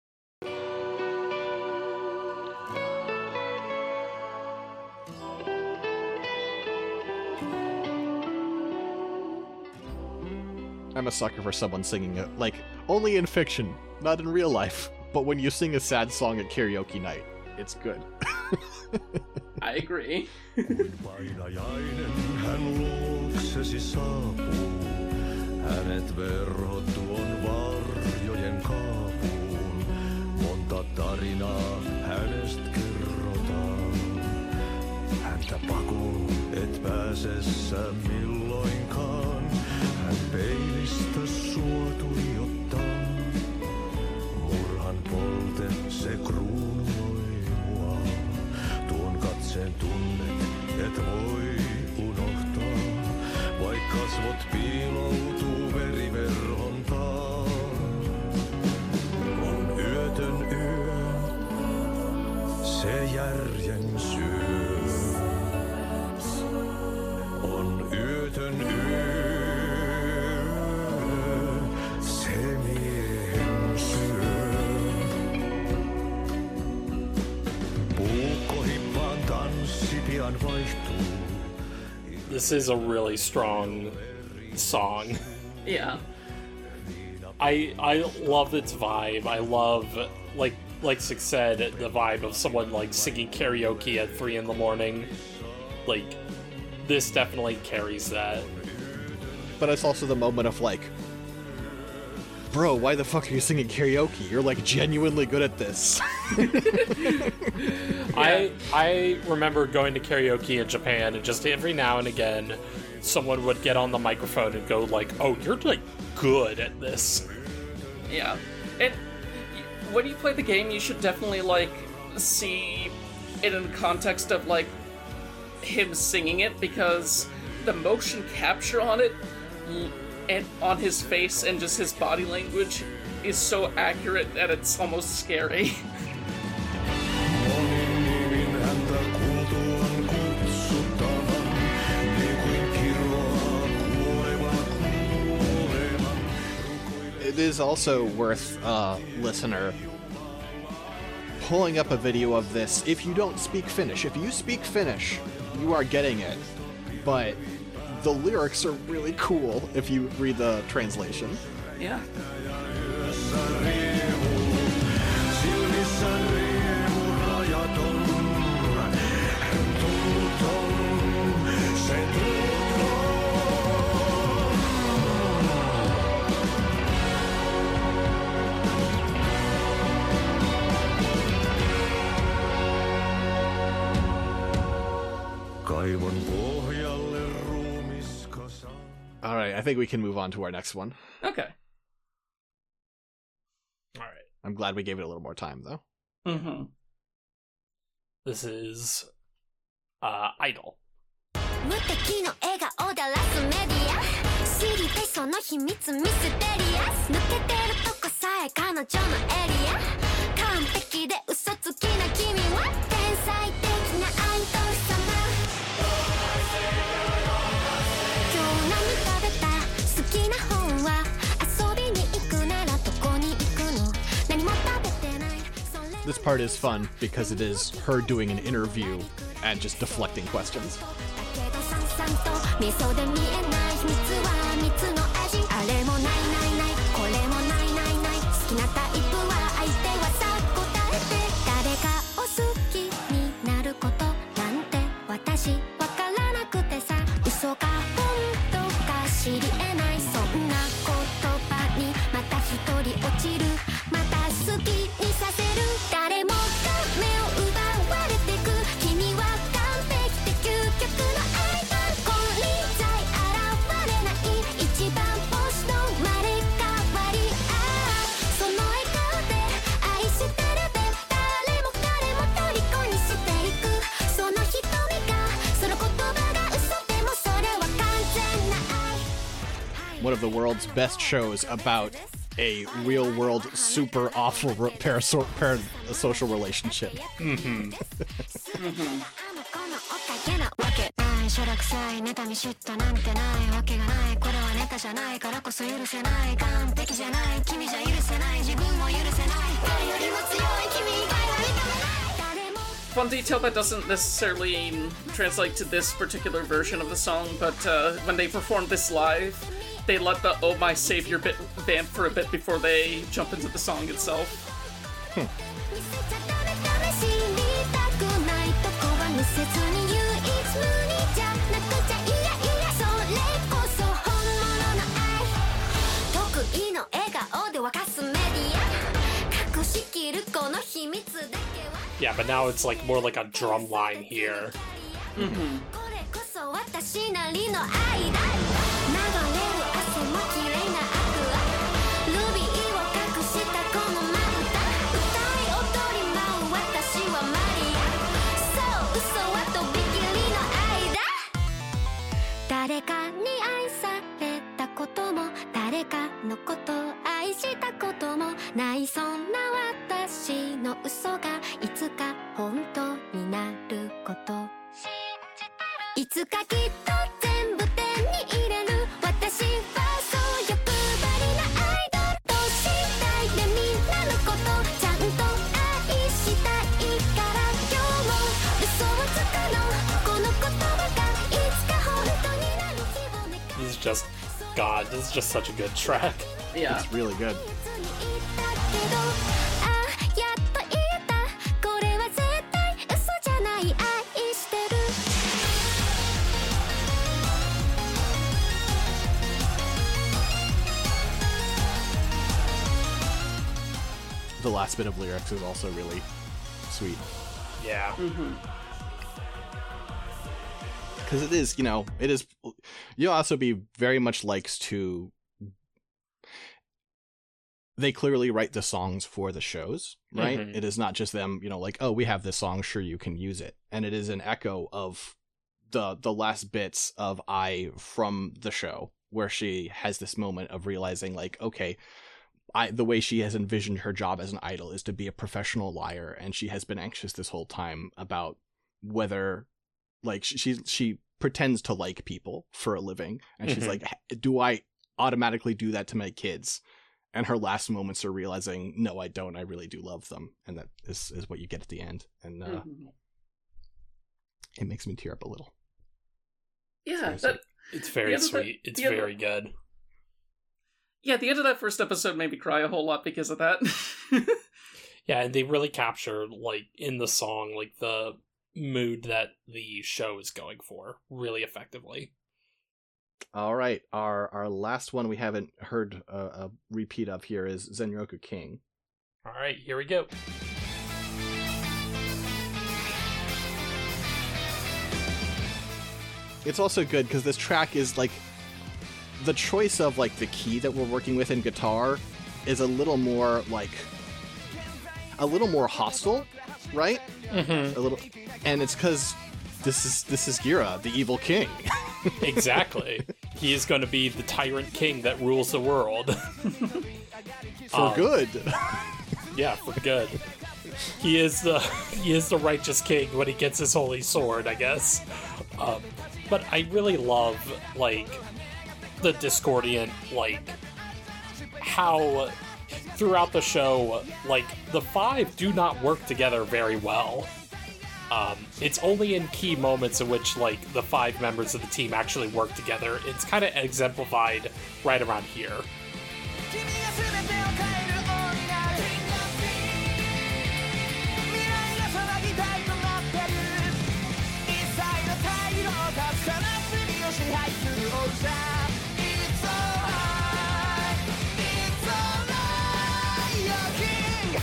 I'm a sucker for someone singing it, like, only in fiction, not in real life. But when you sing a sad song at karaoke night, it's good. I agree. Painajainen hän luoksesi saapuu. Hänet verhot tuon varjojen kaapuun. Monta tarinaa hänestä kerrotaan. Häntä pakoon et pääse sä milloinkaan. Hän peilistä sua tuijottaa. Murhan polte se kruunui mua. Tuon katseen tunnet et voi unohtaa. Vaik kasvot piiloutuu veriverhon taa. On yötön yö, se järjen syö. On yötön yö. This is a really strong song. Yeah. I love its vibe. I love, like Six said, the vibe of someone like singing karaoke at 3 a.m. Like, this definitely carries that. But it's also the moment of like, bro, why the fuck are you singing karaoke? You're like genuinely good at this. I remember going to karaoke in Japan, and just every now and again, someone would get on the microphone and go like, "Oh, you're like good at this." Yeah. And when you play the game, you should definitely like see it in the context of like him singing it, because the motion capture on it and on his face and just his body language is so accurate that it's almost scary. It is also worth, listener, pulling up a video of this if you don't speak Finnish. If you speak Finnish, you are getting it. But the lyrics are really cool if you read the translation. Yeah. Alright, I think we can move on to our next one. Okay. Alright. I'm glad we gave it a little more time, though. Mm-hmm. This is Idol. 無敵の笑顔だらすメディア知りたいその秘密ミステリアス抜けてるとこさえ彼女のエリア完璧で嘘つきな君は天才的なアイドル様今日何食べた好きな本は遊びに行くならどこに行くの何も食べてない This part is fun because it is her doing an interview and just deflecting questions. けどさんさんと味噌で見えない秘密は蜜の味あれもないないないこれもないないない好きなタイプは相手はさ答えて誰かを好きになることなんて私わからなくてさ嘘か本当か知り得ないそんな言葉にまた一人落ちるまた好きにさせる誰もが目を奪われてく君は完璧で究極のアイドル金輪際現れない一番星の生まれ変わりその笑顔で愛してるで誰も彼も虜にしていくその瞳がその言葉が嘘でもそれは完全な愛 One of the world's best shows about a real-world, super awful parasocial relationship. あの子のおかげなわけないしょらくさい妬み嫉妬なんてないわけがないこれはネタじゃないからこそ許せない完璧じゃない君じゃ許せない自分も許せない誰よりも強い君以外は認めない誰も One detail that doesn't necessarily translate to this particular version of the song, but when they performed this live, they let the Oh My Savior bit vamp for a bit before they jump into the song itself. 見せちゃダメ試りたくないとこは見せずに唯一無二じゃなくちゃいやいやそれこそ本物の愛得意の笑顔で沸かすメディア隠しきるこの秘密だけは Yeah, but now it's like more like a drum line here. これこそ私なりの愛だ流れる汗も綺麗なアクアルビーを隠したこのまぶた歌い踊り舞う私はマリアそう嘘はとびきりの愛だ誰かに愛されたことも誰かのことを愛したこともないそんな私の嘘がいつか本当になることいつかきっと全部手に入れる私はそう欲張りなアイドルとしたいでみんなのことちゃんと愛したいから今日も嘘をつくのこの言葉がいつか本当になる日を願う This is just, God, this is just such a good track. Yeah. It's really good. 別に言ったけどあやっと言えたこれは絶対嘘じゃない愛してる The last bit of lyrics is also really sweet. Yeah. Because it is, it is. YOASOBI very much likes to. They clearly write the songs for the shows, right? Mhm. It is not just them, like, oh, we have this song, sure, you can use it. And it is an echo of the last bits of I from the show, where she has this moment of realizing, like, okay, the way she has envisioned her job as an idol is to be a professional liar, and she has been anxious this whole time about whether, like, she pretends to like people for a living, and she's like, do I automatically do that to my kids? And her last moments are realizing, no, I don't. I really do love them, and that is what you get at the end, and it makes me tear up a little. Yeah, It's very the other sweet. It's very good. Yeah, the end of that first episode made me cry a whole lot because of that. Yeah, and they really capture, like, in the song, like, the mood that the show is going for really effectively. All right, our last one we haven't heard a repeat of here is Zenroku King. All right, here we go. It's also good because this track is like the choice of like the key that we're working with in guitar is a little more hostile, right? A little, and it's because this is Gira, the evil king. Exactly. He is going to be the tyrant king that rules the world. For good. Yeah, for good. He is the righteous king when he gets his holy sword, I guess. But I really love, like, the Discordian, like, how throughout the show, like, the five do not work together very well. It's only in key moments in which, like, the five members of the team actually work together. It's kind of exemplified right around here. 君が全てを変える王になる未来が騒ぎたいとなってる一切の退路を断つから罪を支配する王者 It's alright It's alright You're king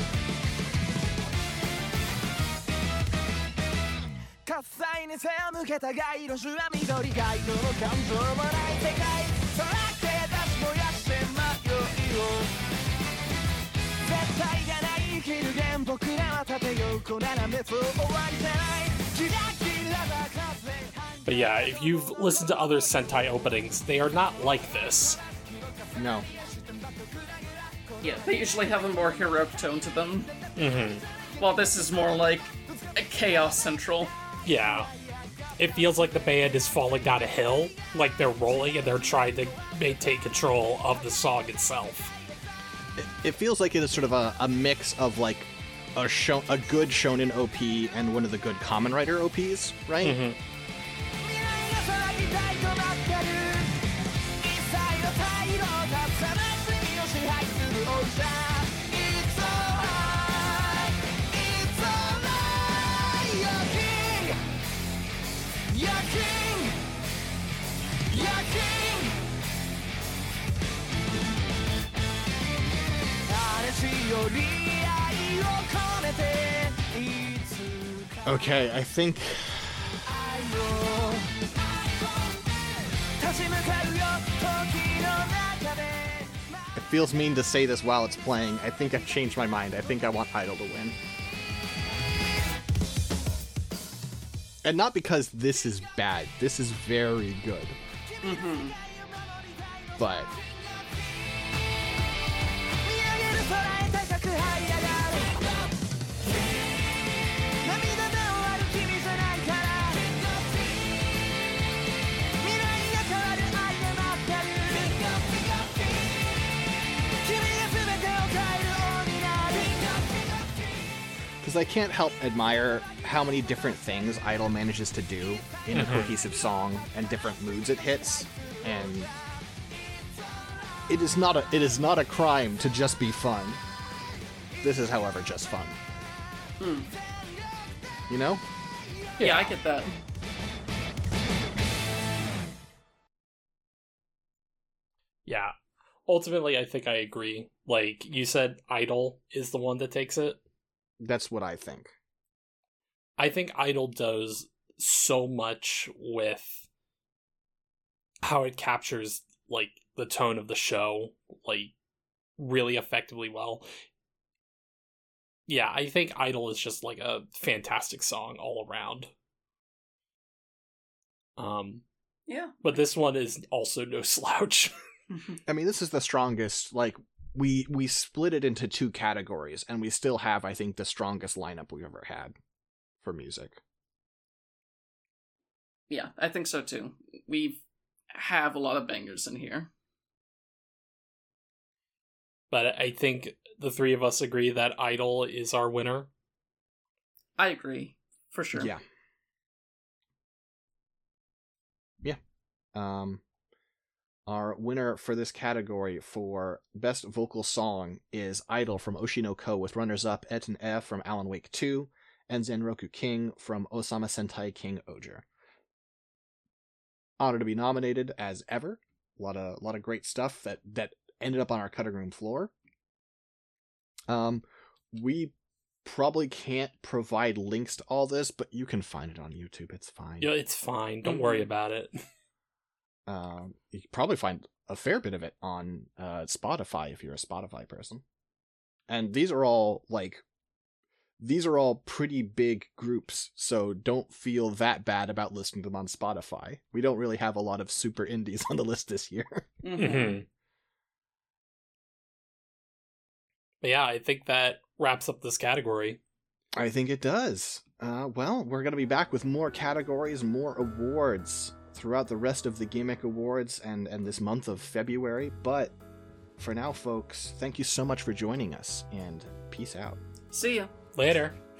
喝采に背を向けたガイド種は緑ガイドの感情もない世界さらけ出し燃やして迷いを絶対がない生きる弦僕らは立てようこ斜めと終わりじゃないキラキラな風 But yeah, if you've listened to other Sentai openings, they are not like this. No. Yeah, they usually have a more heroic tone to them. While this is more like a chaos central. Yeah. it feels like the band is falling down a hill, like they're rolling and they're trying to maintain control of the song itself. It feels like it is sort of a mix of like a good shonen OP and one of the good Kamen Rider OPs, right? Mm-hmm. 未来が空にたいとなってる一切の太陽たくさんの罪を支配する王者 It's alright It's alright You're king You're king You're king 嵐より愛を込めていつか Okay, I think 愛を立ち向かうよ時の中で it feels mean to say this while it's playing. I think I've changed my mind. I think I want Idol to win. And not because this is bad. This is very good. But 見上げる空へ高く這い上がる涙で終わる君じゃないから未来が変わる愛で待ってる君が全てを変える王になる because I can't help admire how many different things Idol manages to do in a cohesive song and different moods it hits, and it is not a crime to just be fun. This is, however, just fun. You know? Yeah, I get that. Yeah. Ultimately, I think I agree. Like, you said Idol is the one that takes it. That's what I think. I think Idol does so much with how it captures, like, the tone of the show, like, really effectively well. Yeah, I think Idol is just, like, a fantastic song all around. Yeah. But this one is also no slouch. I mean, this is the strongest, like, we split it into two categories, and we still have, I think, the strongest lineup we've ever had for music. Yeah, I think so too. We have a lot of bangers in here. But I think the three of us agree that Idol is our winner. I agree, for sure. Yeah. Our winner for this category for Best Vocal Song is Idol from Oshinoko, with runners-up Et and F from Alan Wake 2 and Zenroku King from Osama Sentai King Oger. Honored to be nominated as ever. A lot of great stuff that ended up on our cutting room floor. We probably can't provide links to all this, but you can find it on YouTube. It's fine. Yeah, it's fine. Don't worry about it. You can probably find a fair bit of it on Spotify if you're a Spotify person. And these are all pretty big groups, so don't feel that bad about listening to them on Spotify. We don't really have a lot of super indies on the list this year. Mm-hmm. But yeah, I think that wraps up this category. I think it does. Well, we're going to be back with more categories, more awards throughout the rest of the Gimmick Awards and this month of February. But for now, folks, thank you so much for joining us, and peace out. See ya. Later.